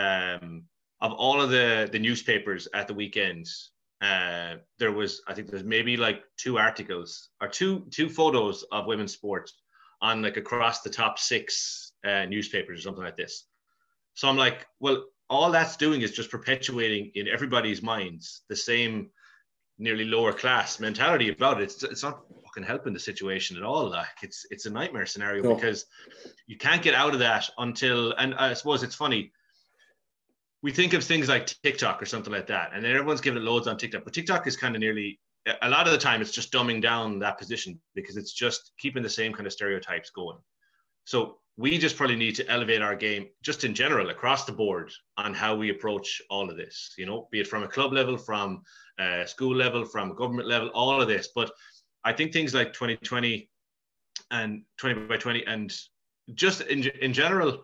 of all of the newspapers at the weekend, there's maybe like 2 articles or two photos of women's sports on, like, across the top 6 newspapers or something like this. So I'm like, well, all that's doing is just perpetuating in everybody's minds the same nearly lower class mentality about it. It's not fucking helping the situation at all. Like, it's a nightmare scenario because you can't get out of that until, and I suppose it's funny, we think of things like TikTok or something like that, and then everyone's giving it loads on TikTok, but TikTok is kind of nearly, a lot of the time, it's just dumbing down that position because it's just keeping the same kind of stereotypes going. So we just probably need to elevate our game just in general across the board on how we approach all of this, be it from a club level, from a school level, from a government level, all of this. But I think things like 2020 and 20 by 20 and just in general,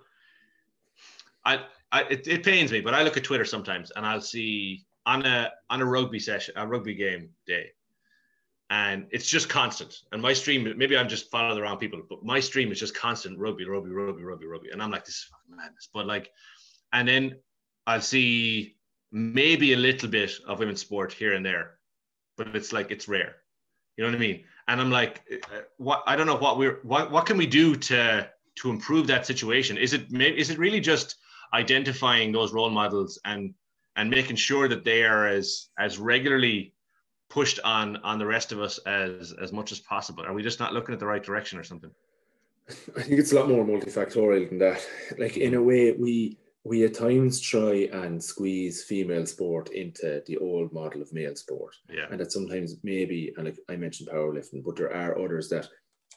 it pains me, but I look at Twitter sometimes and I'll see on a rugby game day, and it's just constant. And my stream, maybe I'm just following the wrong people, but my stream is just constant rugby. And I'm like, this is fucking madness. But, like, and then I'll see maybe a little bit of women's sport here and there, but it's like, it's rare. You know what I mean? And I'm like, I don't know what can we do to improve that situation? Is it really just identifying those role models and making sure that they are as regularly pushed on the rest of us as much as possible? Are we just not looking at the right direction or something? I think it's a lot more multifactorial than that. Like, in a way, we at times try and squeeze female sport into the old model of male sport. Yeah. And that sometimes maybe, and like I mentioned powerlifting, but there are others that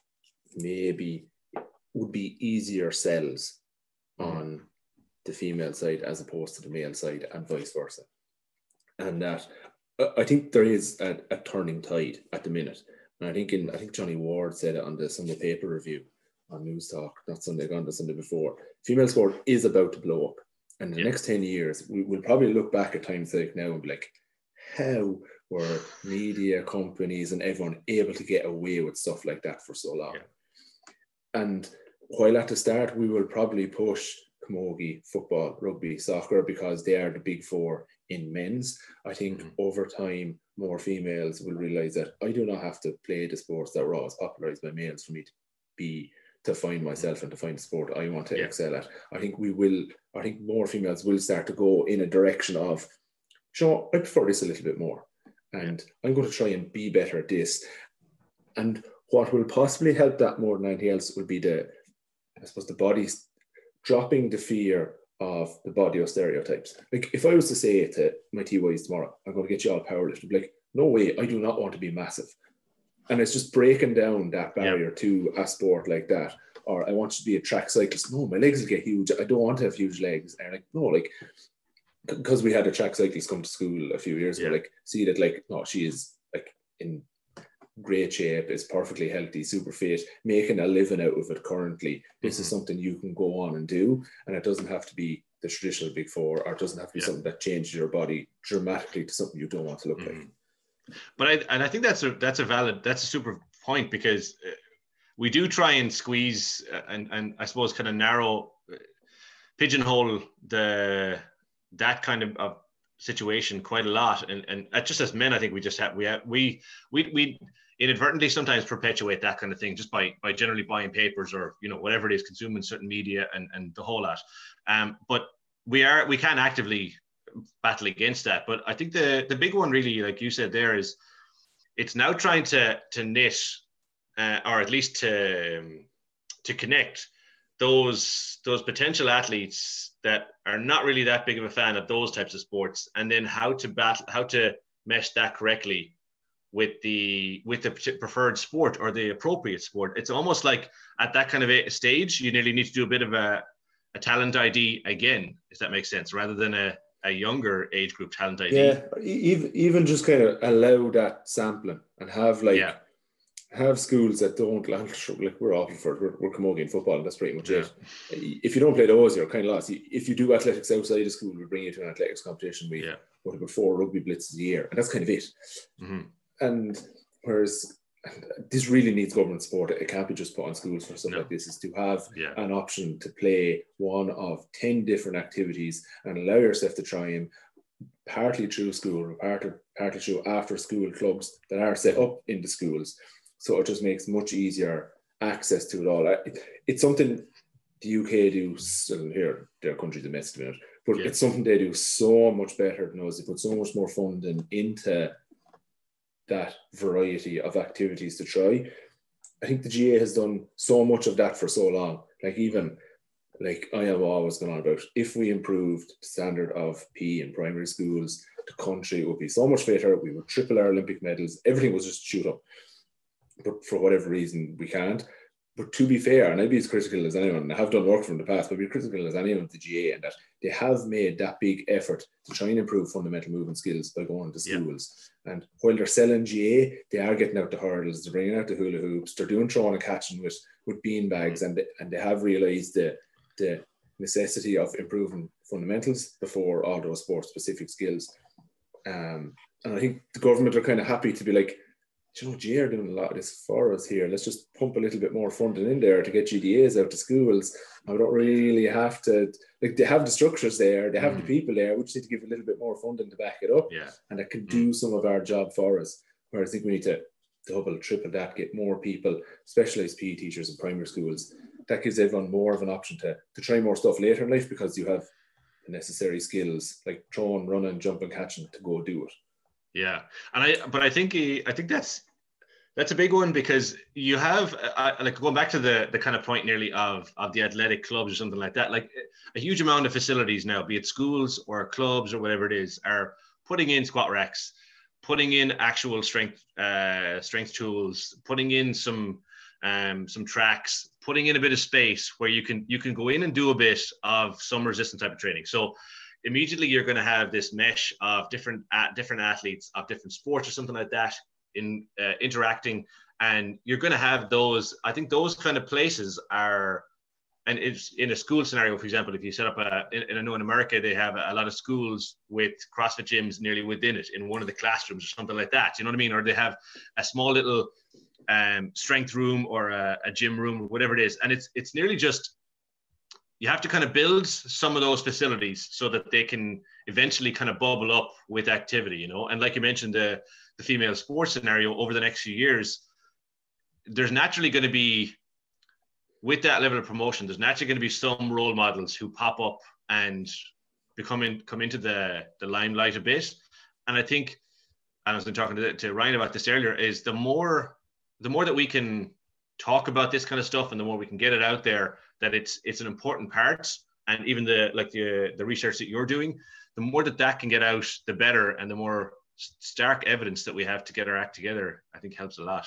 maybe would be easier sells on the female side as opposed to the male side, and vice versa. And that I think there is a turning tide at the minute. And I think Johnny Ward said it on the Sunday paper review on News Talk, not Sunday gone, the Sunday before. Female sport is about to blow up. And in the next 10 years, we'll probably look back at times like now and be like, how were media companies and everyone able to get away with stuff like that for so long? Yeah. And while at the start, we will probably push camogie, football, rugby, soccer, because they are the big 4 in men's. I think over time, more females will realise that I do not have to play the sports that were always popularised by males for me to find myself and to find the sport I want to excel at. I think more females will start to go in a direction of, I prefer this a little bit more. And I'm going to try and be better at this. And what will possibly help that more than anything else would be the bodies dropping the fear of the body of stereotypes. Like, if I was to say it to my TYs tomorrow, I'm going to get you all powerlifting, I'd be like, no way, I do not want to be massive. And it's just breaking down that barrier to a sport like that. Or I want you to be a track cyclist. No, my legs will get huge. I don't want to have huge legs. And like, no, like, because we had a track cyclist come to school a few years ago, like see that like, no, she is like in great shape, is perfectly healthy, super fit, making a living out of it currently. This is something you can go on and do, and it doesn't have to be the traditional big four, or it doesn't have to be something that changes your body dramatically to something you don't want to look like. But I think that's a super point, because we do try and squeeze and I suppose kind of narrow, pigeonhole that kind of situation quite a lot, and just as men, I think we inadvertently sometimes perpetuate that kind of thing just by generally buying papers or whatever it is, consuming certain media and the whole lot. But we can actively battle against that. But I think the big one really, like you said there, is it's now trying to knit or at least to connect those potential athletes that are not really that big of a fan of those types of sports, and then how to mesh that correctly with the preferred sport or the appropriate sport. It's almost like at that kind of a stage, you nearly need to do a bit of a talent ID again, if that makes sense, rather than a younger age group talent ID. Yeah, even just kind of allow that sampling and have have schools that don't, like we're awful for it. We're Camogian football, and that's pretty much it. If you don't play those, you're kind of lost. If you do athletics outside of school, we bring you to an athletics competition. We what about 4 rugby blitzes a year, and that's kind of it. And whereas this really needs government support. It can't be just put on schools for stuff like this. Is to have an option to play one of 10 different activities and allow yourself to try them partly through school or partly through after school clubs that are set up in the schools. So it just makes much easier access to it all. It's something the UK do, here, their country's a mess, but it's something they do so much better than us. They put so much more funding into that variety of activities to try. I think the GA has done so much of that for so long. Like I have always gone on about, if we improved the standard of PE in primary schools, the country would be so much fitter. We would triple our Olympic medals. Everything was just shoot up. But for whatever reason, we can't. But to be fair, and I'd be as critical as anyone, and I have done work from the past, but I'd be critical as anyone of the GA, and that they have made that big effort to try and improve fundamental movement skills by going to schools. And while they're selling GA, they are getting out the hurdles, they're bringing out the hula hoops, they're doing throwing and catching with bean bags, and they have realised the necessity of improving fundamentals before all those sport-specific skills. And I think the government are kind of happy to be like, GA are doing a lot of this for us here. Let's just pump a little bit more funding in there to get GDAs out to schools. I don't really have to, like, they have the structures there, they have the people there. We just need to give a little bit more funding to back it up. And that can do some of our job for us. Where I think we need to double, triple that, get more people, specialised PE teachers in primary schools. That gives everyone more of an option to try more stuff later in life, because you have the necessary skills like throwing, running, jumping, catching to go do it. Yeah, and I think that's a big one, because you have like going back to the kind of point nearly of the athletic clubs or something like that. Like a huge amount of facilities now, be it schools or clubs or whatever it is, are putting in squat racks, putting in actual strength tools, putting in some tracks, putting in a bit of space where you can go in and do a bit of some resistance type of training. So immediately you're going to have this mesh of different athletes of different sports or something like that in interacting, and you're going to have those. I think those kind of places are, and it's in a school scenario, for example, if you set up I know in America they have a lot of schools with CrossFit gyms nearly within it in one of the classrooms or something like that. You know what I mean? Or they have a small little strength room or a gym room or whatever it is, and it's nearly just, you have to kind of build some of those facilities so that they can eventually kind of bubble up with activity, And like you mentioned, the female sports scenario over the next few years, there's naturally going to be, with that level of promotion, there's naturally going to be some role models who pop up and come into the limelight a bit. And I think, and I was talking to Ryan about this earlier, is the more that we can talk about this kind of stuff and the more we can get it out there, that it's an important part. And even the research that you're doing, the more that can get out, the better, and the more stark evidence that we have to get our act together, I think helps a lot.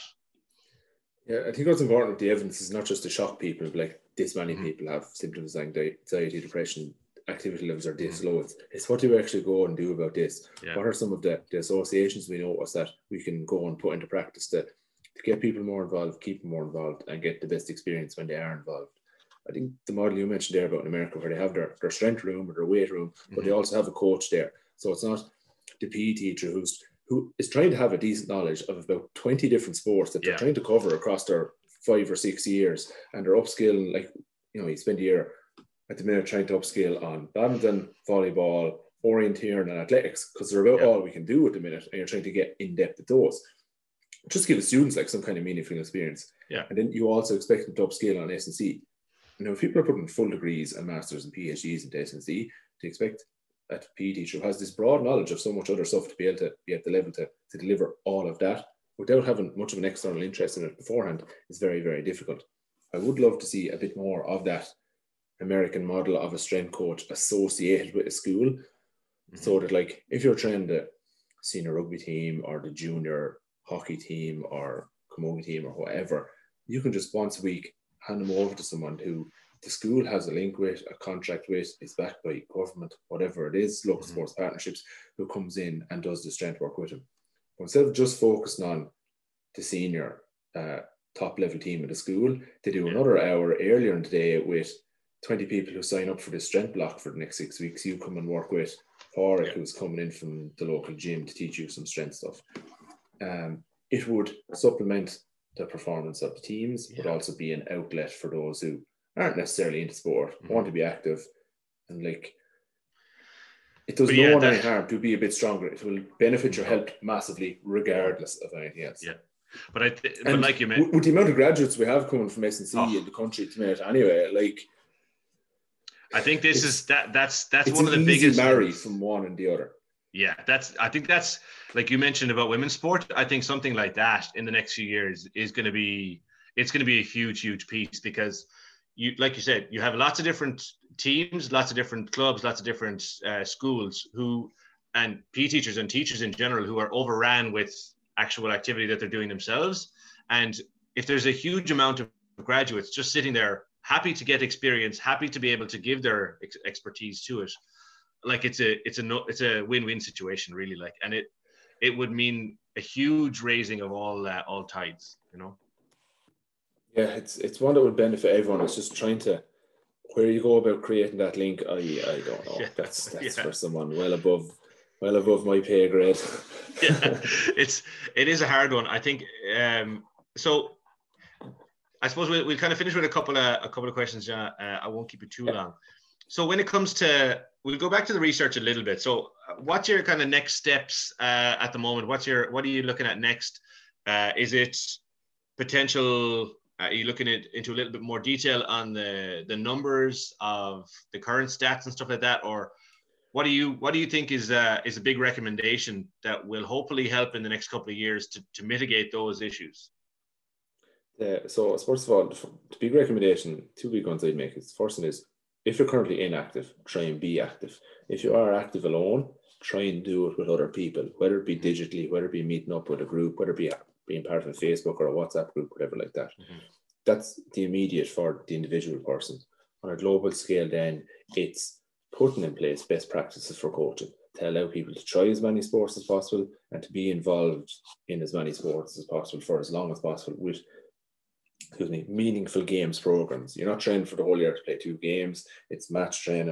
Yeah, I think what's important with the evidence is not just to shock people, like this many people have symptoms of anxiety, depression. activity levels are this low. It's what do we actually go and do about this? Yeah. What are some of the associations we notice that we can go and put into practice to get people more involved, keep them more involved, and get the best experience when they are involved? I think the model you mentioned there about in America, where they have their strength room or their weight room, but they also have a coach there. So it's not the PE teacher who is trying to have a decent knowledge of about 20 different sports that they're trying to cover across their 5 or 6 years, and they're upskilling, like, you spend a year at the minute trying to upskill on badminton, volleyball, orienteering, and athletics, because they're about all we can do at the minute, and you're trying to get in depth at those. Just give the students like some kind of meaningful experience. Yeah. And then you also expect them to upskill on S&C. Now, if people are putting full degrees and masters and PhDs into S&C, they expect a PE teacher who has this broad knowledge of so much other stuff to be able to be at the level to deliver all of that without having much of an external interest in it beforehand is very, very difficult. I would love to see a bit more of that American model of a strength coach associated with a school, so that, like, if you're training the senior rugby team or the junior hockey team or camogie team or whatever, you can just once a week hand them over to someone who the school has a link with, a contract with, is backed by government, whatever it is, local sports partnerships, who comes in and does the strength work with them. But instead of just focusing on the senior top level team of the school, they do another hour earlier in the day with 20 people who sign up for the strength block for the next 6 weeks. You come and work with Pádraig, who's coming in from the local gym to teach you some strength stuff. It would supplement the performance of the teams, but also be an outlet for those who aren't necessarily into sport, want to be active, and like, it does no one any harm to be a bit stronger. It will benefit your health massively, regardless of anything else. Yeah, but but like you meant, with the amount of graduates we have coming from S&C in the country to minute anyway, like, I think this is that's one of the biggest marry from one and the other. Yeah, I think that's, like you mentioned about women's sport. I think something like that in the next few years is going to be a huge piece, because you, like you said, you have lots of different teams, lots of different clubs, lots of different schools and PE teachers and teachers in general who are overran with actual activity that they're doing themselves. And if there's a huge amount of graduates just sitting there, happy to get experience, happy to be able to give their expertise to it, like, it's a win-win situation, really. Like, and it would mean a huge raising of all tides, Yeah, it's one that would benefit everyone. It's just trying to, where you go about creating that link, I don't know. That's for someone well above my pay grade. It is a hard one, I think. So I suppose we'll kind of finish with a couple of questions, John. I won't keep it too long. So when it comes to, we'll go back to the research a little bit. So what's your kind of next steps at the moment? What are you looking at next? Is it potential? Are you looking into a little bit more detail on the numbers of the current stats and stuff like that, or what do you think is a big recommendation that will hopefully help in the next couple of years to mitigate those issues? So first of all, the big recommendation, two big ones I'd make is, first one is, if you're currently inactive, try and be active. If you are active alone, try and do it with other people, whether it be digitally, whether it be meeting up with a group, whether it be being part of a Facebook or a WhatsApp group, whatever like that. That's the immediate for the individual person. On a global scale, then, it's putting in place best practices for coaching to allow people to try as many sports as possible and to be involved in as many sports as possible for as long as possible with meaningful games programs. You're not training for the whole year to play 2 games. It's match train.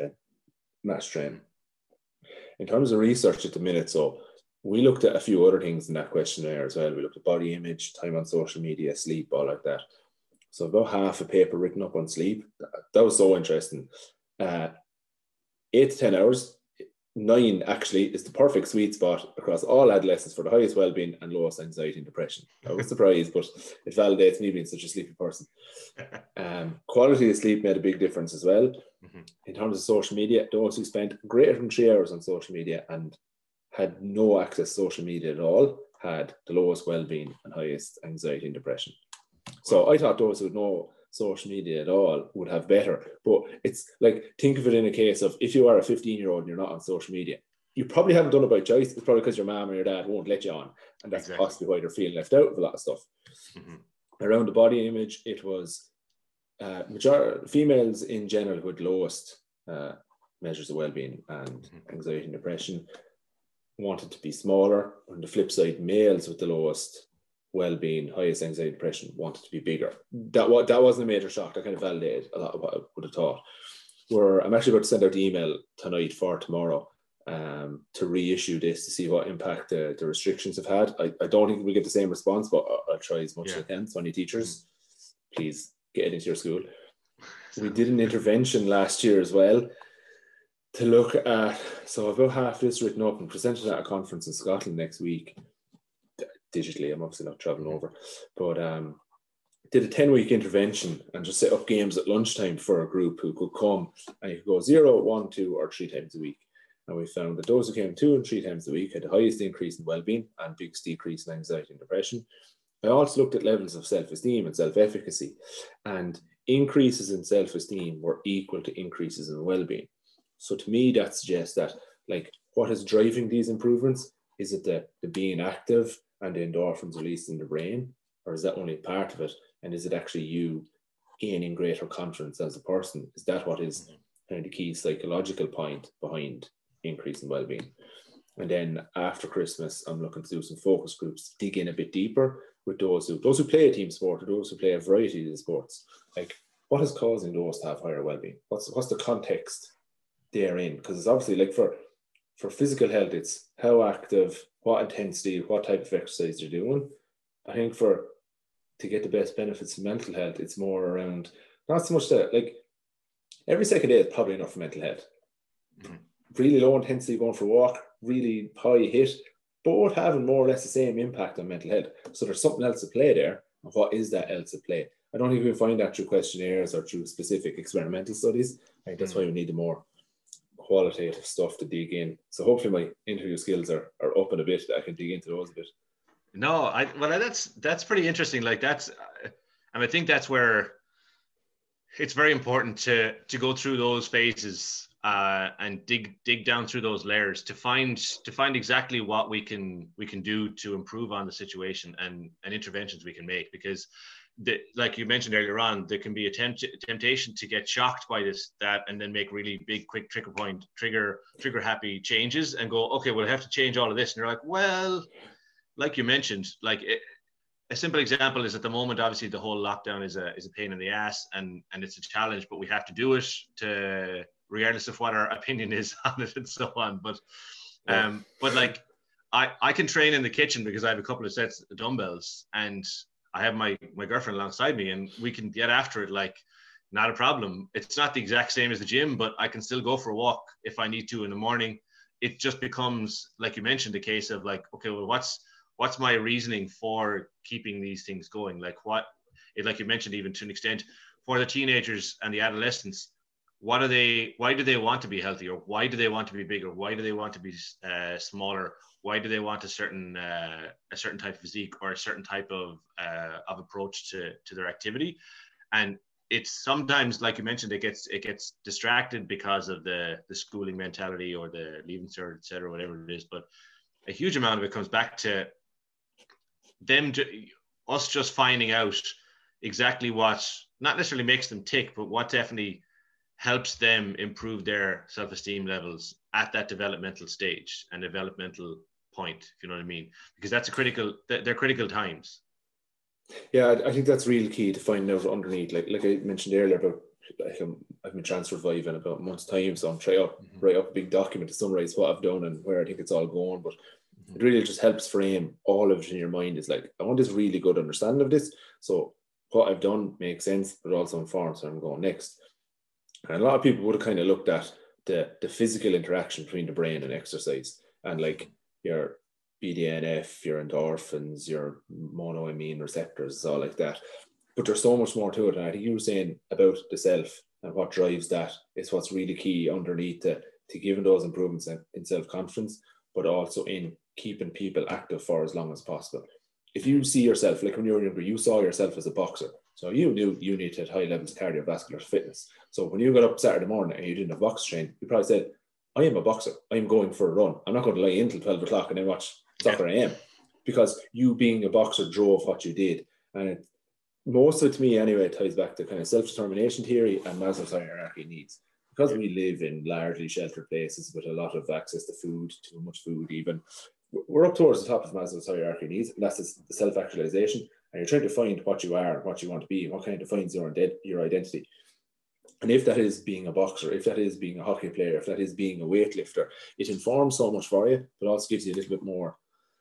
In terms of research at the minute, so we looked at a few other things in that questionnaire as well. We looked at body image, time on social media, sleep, all like that. So about half a paper written up on sleep. That was so interesting. 8 to 10 hours. 9 actually is the perfect sweet spot across all adolescents for the highest well-being and lowest anxiety and depression. I was surprised, but it validates me being such a sleepy person. Quality of sleep made a big difference as well. In terms of social media, those who spent greater than 3 hours on social media and had no access to social media at all had the lowest well-being and highest anxiety and depression. So I thought those who had no social media at all would have better, but it's like, think of it in a case of, if you are a 15-year-old and you're not on social media, you probably haven't done it by choice. It's probably because your mom or your dad won't let you on, and that's possibly why they're feeling left out of a lot of stuff. Around the body image, it was females in general who had lowest measures of well-being and anxiety and depression wanted to be smaller. On the flip side, males with the lowest well-being, highest anxiety, depression wanted to be bigger. That wasn't a major shock. That kind of validated a lot of what I would have thought. I'm actually about to send out the email tonight for tomorrow to reissue this to see what impact the restrictions have had. I don't think we'll get the same response, but I'll try as much as I can. So any teachers, please get it into your school. We did an intervention last year as well to look at, so about half this written up and presented at a conference in Scotland next week, digitally. I'm obviously not traveling over, but did a 10-week intervention and just set up games at lunchtime for a group who could come, and you could go 0, 1, 2, or 3 times a week. And we found that those who came 2 and 3 times a week had the highest increase in well-being and biggest decrease in anxiety and depression. I also looked at levels of self-esteem and self-efficacy, and increases in self-esteem were equal to increases in well-being. So to me, that suggests that, like, what is driving these improvements? Is it the being active and the endorphins released in the brain, or is that only part of it? And is it actually you gaining greater confidence as a person? Is that what is kind of the key psychological point behind increase in well-being? And then after Christmas, I'm looking to do some focus groups, dig in a bit deeper with those who play a team sport or those who play a variety of sports. Like, what is causing those to have higher well-being? What's the context they're in? Because it's obviously, like, for physical health, it's how active, what intensity, what type of exercise you're doing. I think to get the best benefits of mental health, it's more around, not so much that, like, every second day is probably enough for mental health. Really low intensity going for a walk, really high hit, both having more or less the same impact on mental health. So there's something else at play there. And what is that else at play? I don't think we can find that through questionnaires or through specific experimental studies. I think that's why we need the more qualitative stuff to dig in. So hopefully my interview skills are up in a bit, that I can dig into those a bit. No, that's pretty interesting. Like, and I think that's where it's very important to go through those phases and dig down through those layers to find exactly what we can do to improve on the situation and interventions we can make. Because like you mentioned earlier on, there can be a temptation to get shocked by that and then make really big, quick trigger happy changes and go, okay, well, I have to change all of this. And you're like, well, like you mentioned, like a simple example is at the moment, obviously the whole lockdown is a pain in the ass and it's a challenge, but we have to do it regardless of what our opinion is on it and so on. But like I can train in the kitchen because I have a couple of sets of dumbbells and I have my girlfriend alongside me and we can get after it, like, not a problem. It's not the exact same as the gym, but I can still go for a walk if I need to in the morning. It just becomes, like you mentioned, a case of like, okay, well, what's my reasoning for keeping these things going? Like like you mentioned, even to an extent, for the teenagers and the adolescents, why do they want to be healthy, or why do they want to be bigger? Why do they want to be smaller? Why do they want a certain type of physique or a certain type of approach to their activity? And it's sometimes, like you mentioned, it gets distracted because of the schooling mentality or the Leaving Cert, et cetera, whatever it is. But a huge amount of it comes back to us just finding out exactly what not necessarily makes them tick, but what definitely helps them improve their self-esteem levels at that developmental stage and developmental point, if you know what I mean, because they're critical times. Yeah, I think that's really key to find out underneath. Like I mentioned earlier about, I've been transferred Vive in about a month's time, so I'm trying to write up a big document to summarize what I've done and where I think it's all going. But it really just helps frame all of it in your mind. Is like, I want this really good understanding of this, so what I've done makes sense, but also informs where I'm going next. And a lot of people would have kind of looked at the physical interaction between the brain and exercise, and like your BDNF, your endorphins, your monoamine receptors, all like that. But there's so much more to it. And I think you were saying about the self and what drives that is what's really key underneath to giving those improvements in self-confidence, but also in keeping people active for as long as possible. If you see yourself, like when you were younger, you saw yourself as a boxer. So you knew you needed high levels of cardiovascular fitness. So when you got up Saturday morning and you didn't have box train, you probably said, I am a boxer. I'm going for a run. I'm not going to lie in till 12 o'clock and then watch Soccer AM. Because you being a boxer drove what you did. And most of it, to me anyway, ties back to kind of self-determination theory and Maslow's hierarchy needs. because we live in largely sheltered places with a lot of access to food, too much food even, we're up towards the top of Maslow's hierarchy needs, and that's the self-actualization. And you're trying to find what you are, what you want to be, what kind of defines your identity. And if that is being a boxer, if that is being a hockey player, if that is being a weightlifter, it informs so much for you, but also gives you a little bit more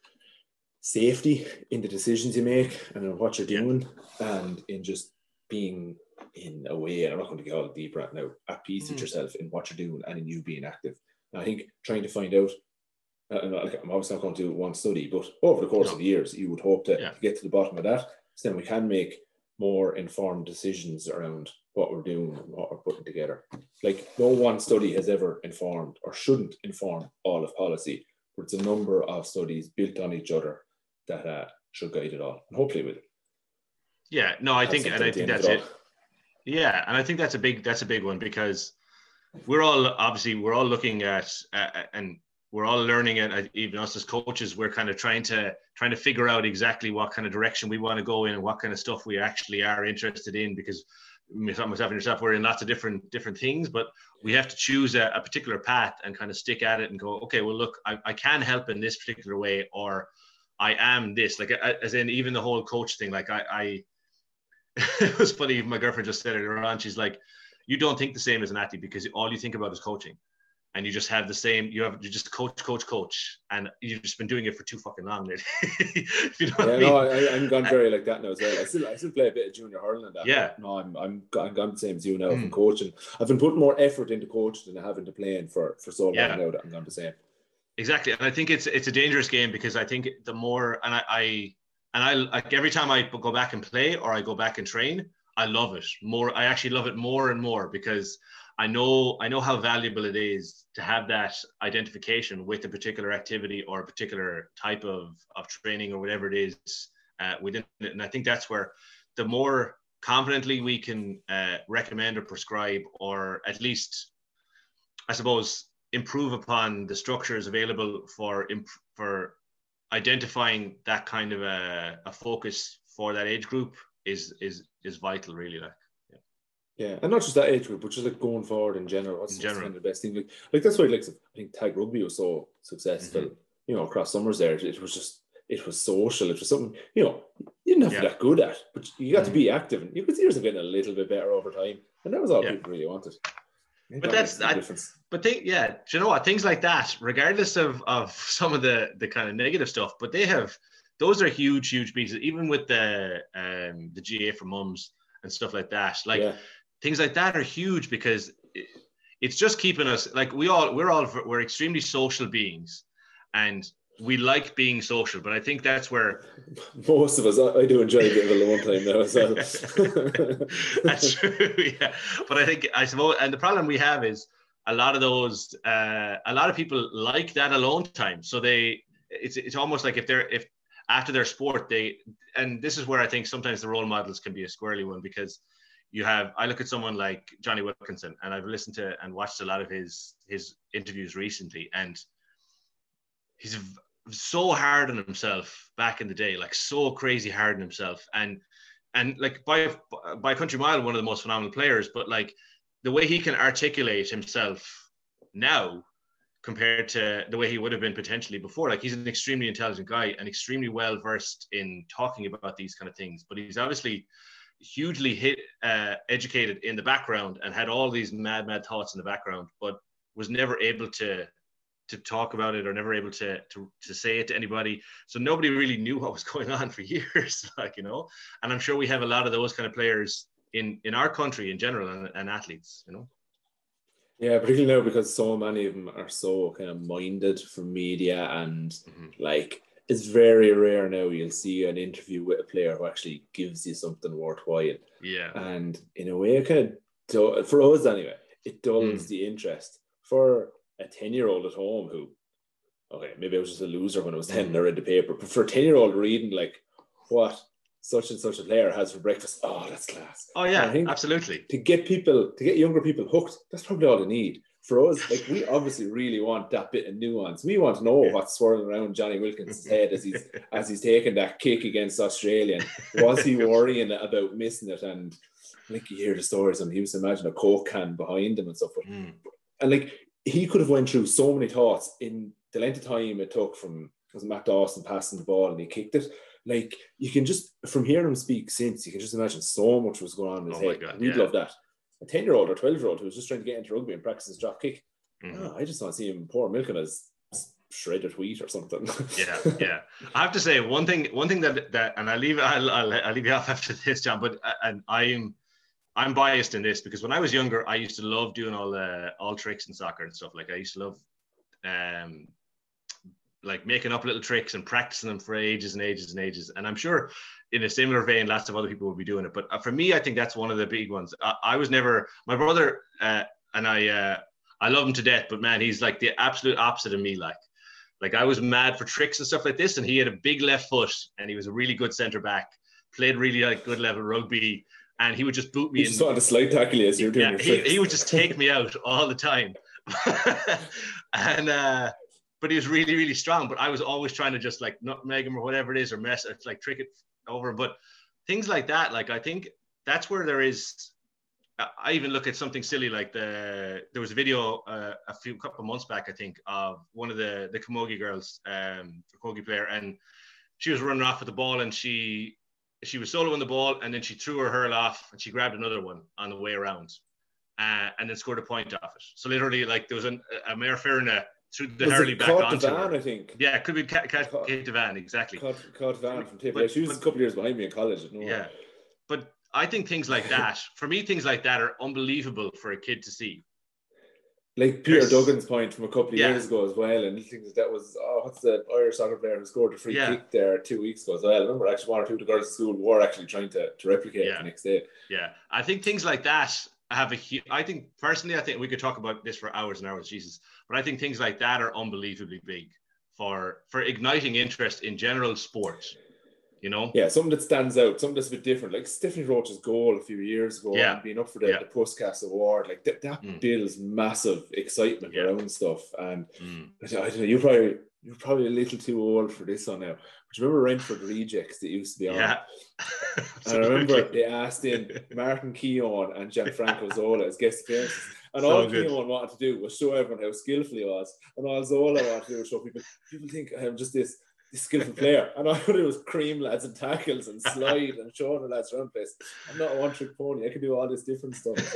safety in the decisions you make and in what you're doing, and in just being in a way, and I'm not going to get all deep right now, at peace with yourself in what you're doing and in you being active. And I think trying to find out, I'm obviously not going to do one study, but over the course of the years, you would hope to get to the bottom of that, so then we can make more informed decisions around what we're doing and what we're putting together. Like, no one study has ever informed or shouldn't inform all of policy, but it's a number of studies built on each other that should guide it all, and hopefully will. Yeah, no, I think that's it. Yeah, and I think that's a big one, because we're all looking at and we're all learning it. Even us as coaches, we're kind of trying to figure out exactly what kind of direction we want to go in and what kind of stuff we actually are interested in, because myself and yourself, we're in lots of different things, but we have to choose a particular path and kind of stick at it and go, okay, well, look, I can help in this particular way, or I am this. Like, as in even the whole coach thing, like I it was funny, my girlfriend just said it earlier on, she's like, you don't think the same as an athlete because all you think about is coaching. And you just have the same, you just coach, and you've just been doing it for too fucking long. You know what I mean? No, I'm gone very like that now as well. I still play a bit of junior hurling and that. Yeah. No, I'm gone the same as you now from coaching. I've been putting more effort into coaching than I have into playing for so long now that I'm gone the same. Exactly. And I think it's a dangerous game, because I think the more, and I like, every time I go back and play or I go back and train, I love it more. I actually love it more and more, because I know how valuable it is to have that identification with a particular activity or a particular type of training or whatever it is within it. And I think that's where the more confidently we can recommend or prescribe, or at least, I suppose, improve upon the structures available for identifying that kind of a focus for that age group is vital, really. Yeah, and not just that age group, but just like going forward in general. What's kind of the best thing? Like that's why, like, I think tag rugby was so successful. You know, across summers there, it was social. It was something, you know, you didn't have to be that good at, but you got to be active, and you could see yourself getting a little bit better over time, and that was all people really wanted. But that's the difference. But do you know what? Things like that, regardless of some of the kind of negative stuff, but those are huge pieces. Even with the GA for mums and stuff like that, things like that are huge, because it's just keeping us, like, we're extremely social beings, and we like being social. But I think that's where most of us, I do enjoy a bit of alone time now as well. That's true, yeah. But I suppose, and the problem we have is a lot of people like that alone time. So it's almost like if after their sport, and this is where I think sometimes the role models can be a squirrely one, because I look at someone like Johnny Wilkinson, and I've listened to and watched a lot of his interviews recently, and he's so hard on himself back in the day, like so crazy hard on himself, and like by country mile, one of the most phenomenal players, but like the way he can articulate himself now compared to the way he would have been potentially before, like, he's an extremely intelligent guy and extremely well versed in talking about these kind of things, but he's obviously hugely educated in the background and had all these mad thoughts in the background, but was never able to talk about it, or never able to say it to anybody. So nobody really knew what was going on for years, like, you know. And I'm sure we have a lot of those kind of players in our country in general, and athletes, you know. Yeah, particularly now, because so many of them are so kind of minded from media, and like, it's very rare now you'll see an interview with a player who actually gives you something worthwhile. Yeah. And in a way, it kind of, for us anyway, it dulls the interest. For a 10-year-old at home who, okay, maybe I was just a loser when I was 10 and I read the paper, but for a 10-year-old reading, like, what such and such a player has for breakfast, oh, that's class. Oh, yeah, absolutely. To get younger people hooked, that's probably all they need. For us, like, we obviously really want that bit of nuance. We want to know what's swirling around Johnny Wilkinson's head as he's taking that kick against Australia. Was he worrying about missing it? And like you hear the stories, and he was imagine a Coke can behind him and stuff. Mm. And like he could have went through so many thoughts in the length of time it took from was Matt Dawson passing the ball and he kicked it. Like you can just from hearing him speak since, you can just imagine so much was going on in his head. God, We'd love that. A 10-year-old or 12-year-old who was just trying to get into rugby and practice his drop kick. I just want to see him pour milk in his shredded wheat or something. Yeah. I have to say one thing that, and I'll leave you off after this, John. But and I'm biased in this because when I was younger, I used to love doing all tricks in soccer and stuff. Like I used to love, like making up little tricks and practicing them for ages and ages and ages. And I'm sure in a similar vein, lots of other people will be doing it. But for me, I think that's one of the big ones. I was never, my brother and I love him to death, but man, he's like the absolute opposite of me. Like I was mad for tricks and stuff like this, and he had a big left foot, and he was a really good centre back, played really like good level rugby, and he would just boot me in. Just wanted to slide tackle you as you're doing your tricks. He would just take me out all the time, and but he was really, really strong. But I was always trying to just like nutmeg him or whatever it is, or mess it, like trick it over. But things like that, like I think that's where there is. I even look at something silly like there was a video a couple of months back, I think, of one of the Camogie girls, Camogie player, and she was running off with the ball, and she was soloing the ball, and then she threw her hurl off, and she grabbed another one on the way around, and then scored a point off it. So literally, like there was a Mare Ferna threw the hurley back onto her. I think. Yeah, it could be Kate Devan, exactly. Kate Devan from Tip. She was a couple of years behind me in college. But I think things like that, for me, things like that are unbelievable for a kid to see. Like Peter Duggan's point from a couple of years ago as well, and he thinks that was, what's the Irish soccer player who scored a free kick there 2 weeks ago as well. I remember actually one or two of the girls at school were actually trying to replicate it the next day. Yeah, I think things like that have I think we could talk about this for hours and hours, Jesus, but I think things like that are unbelievably big for igniting interest in general sports. You know, something that stands out, something that's a bit different, like Stephanie Roach's goal a few years ago, and being up for the Puskas Award, like that builds massive excitement around stuff. And I don't know, you're probably a little too old for this one now. But you remember Renford Rejects that used to be on? Yeah. And I remember they asked in Martin Keown and Gianfranco Zola as guest appearances. And all Keown wanted to do was show everyone how skillful he was. And all Zola wanted to do was show people think I'm just this skillful player, and all I could do was cream lads and tackles and slide and shoulder lads around place. I'm not a one-trick pony. I can do all this different stuff.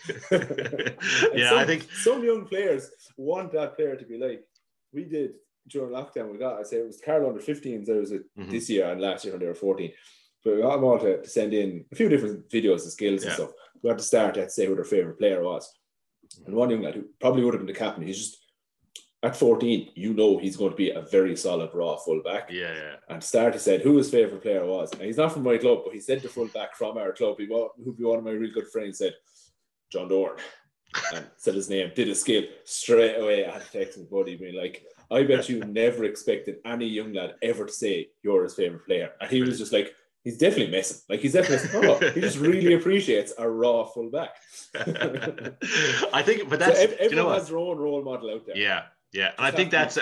I think some young players want that player to be like we did during lockdown. I say it was Carl under 15s. I was this year and last year when they were 14. But we got them all to send in a few different videos and skills and stuff. We had to start to say who their favourite player was. And one young lad who probably would have been the captain, he's just at 14, he's going to be a very solid raw fullback. Yeah. And Starty said who his favourite player was. And he's not from my club, but he said the fullback from our club, who'd be one of my real good friends, said John Dorn. And said his name, did a skill straight away. I had to text my buddy, being like, I bet you never expected any young lad ever to say you're his favourite player. And he was just like, he's definitely missing. Like he's definitely he just really appreciates a raw fullback. I think, but that's everyone has their own role model out there. Yeah. And I think that's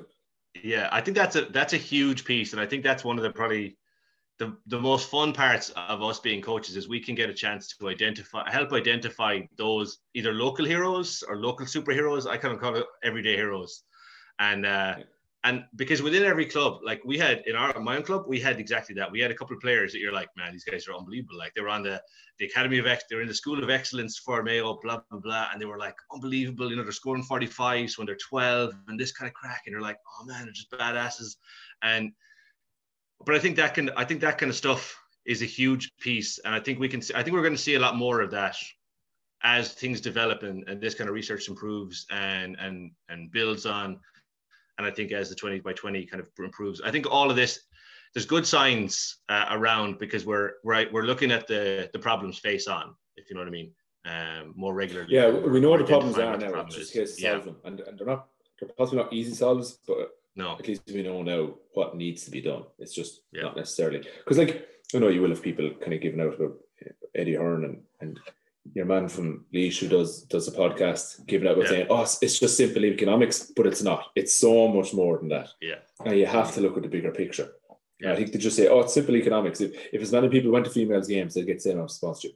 a huge piece, and I think that's one of the probably the most fun parts of us being coaches is we can get a chance to help identify those either local heroes or local superheroes. I kind of call it everyday heroes, and because within every club, like we had in my own club, we had exactly that. We had a couple of players that you're like, man, these guys are unbelievable. Like they were on the Academy of they were in the School of Excellence for Mayo, blah blah blah, and they were like unbelievable. You know, they're scoring 45s when they're 12, and this kind of crack, and they're like, oh man, they're just badasses. But I think that kind of stuff is a huge piece, and I think we're going to see a lot more of that as things develop and this kind of research improves and builds on. And I think as the 20 by 20 kind of improves, I think all of this, there's good signs around because we're looking at the problems face on, if you know what I mean, more regularly. Yeah, we know what the problems are now. It's just a case of solve them, and they're possibly not easy solves, but at least we know now what needs to be done. It's just not necessarily because, like, I know you will have people kind of giving out about Eddie Hearn and your man from Laois who does the podcast giving out about saying, it's just simple economics, but it's not. It's so much more than that. Yeah. And you have to look at the bigger picture. Yeah. I think they just say, it's simple economics. If as many people went to females games, they'd get the same amount of sponsorship. But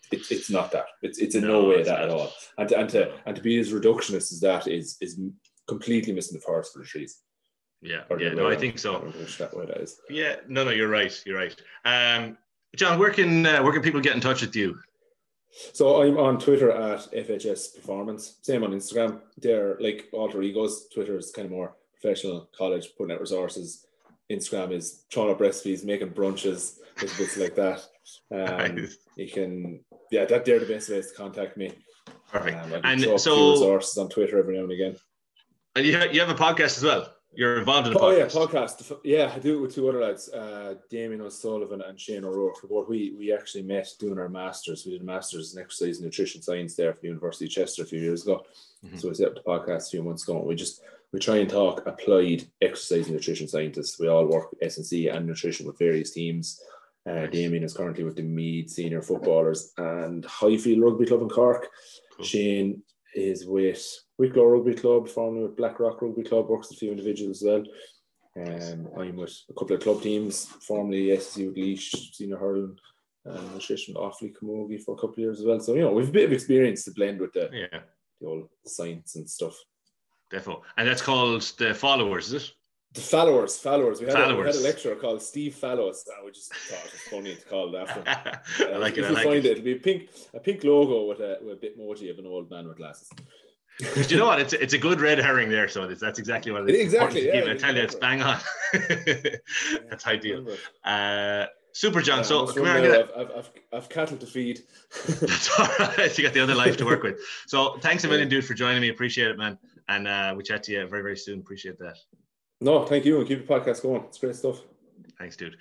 it's not that. It's in no No, way it's that at not. all. And to be as reductionist as that is completely missing the forest for the trees. Yeah, Or the yeah, other no, way I around. think I so. can't remember which that way that is. Yeah, no, you're right. You're right. John, where can people get in touch with you? So I'm on Twitter at FHS Performance. Same on Instagram. They're like alter egos. Twitter is kind of more professional, college, putting out resources. Instagram is throwing up recipes, making brunches, little bits like that. Nice. You can, they're the best ways to contact me. Perfect. I And throw up a few resources on Twitter every now and again. And you have a podcast as well. You're involved in a podcast. Oh yeah, podcast. Yeah, I do it with two other lads, Damien O'Sullivan and Shane O'Rourke. We actually met doing our masters. We did a masters in exercise and nutrition science there for the University of Chester a few years ago. Mm-hmm. So we set up the podcast a few months ago. We try and talk applied exercise and nutrition scientists. We all work S&C and nutrition with various teams. Nice. Damien is currently with the Meath Senior Footballers and Highfield Rugby Club in Cork. Cool. Shane is with Wicklow Rugby Club, formerly with Blackrock Rugby Club, works with a few individuals as well. I'm with a couple of club teams, formerly SSU with Laois, Senior Hurling, and Nutrition Offaly Camogie for a couple of years as well. So, we've a bit of experience to blend with the old science and stuff. Definitely. And that's called The Followers, is it? The Followers. We had a lecturer called Steve Fallows, and we just thought it was funny to call it after him. I like it. If you find it, it'll be a pink logo with a Bitmoji of an old man with glasses. Because you know what, it's a good red herring there, so that's exactly what it is. Exactly. Yeah, I tell you, it's bang on. That's ideal. Super, John. So come here. I've cattle to feed. That's all right. You got the other life to work with. So thanks a million, dude, for joining me. Appreciate it, man. And we chat to you very, very soon. Appreciate that. No, thank you, and keep the podcast going. It's great stuff. Thanks, dude.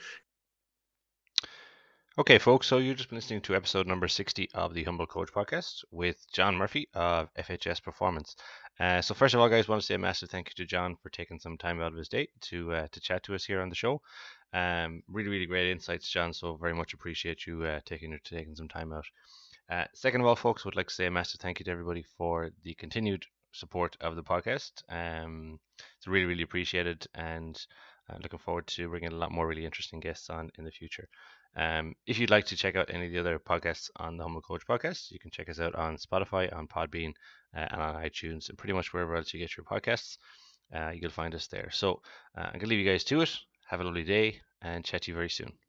Okay, folks, so you've just been listening to episode number 60 of the Humble Coach podcast with John Murphy of FHS Performance. So first of all, guys, I want to say a massive thank you to John for taking some time out of his day to chat to us here on the show. Really, really great insights, John, so very much appreciate you taking some time out. Second of all, folks, I would like to say a massive thank you to everybody for the continued support of the podcast. It's really, really appreciated, and looking forward to bringing a lot more really interesting guests on in the future. If you'd like to check out any of the other podcasts on the Humble Coach podcast, you can check us out on Spotify, on Podbean, and on iTunes, and pretty much wherever else you get your podcasts, you'll find us there. So I'm going to leave you guys to it. Have a lovely day, and chat to you very soon.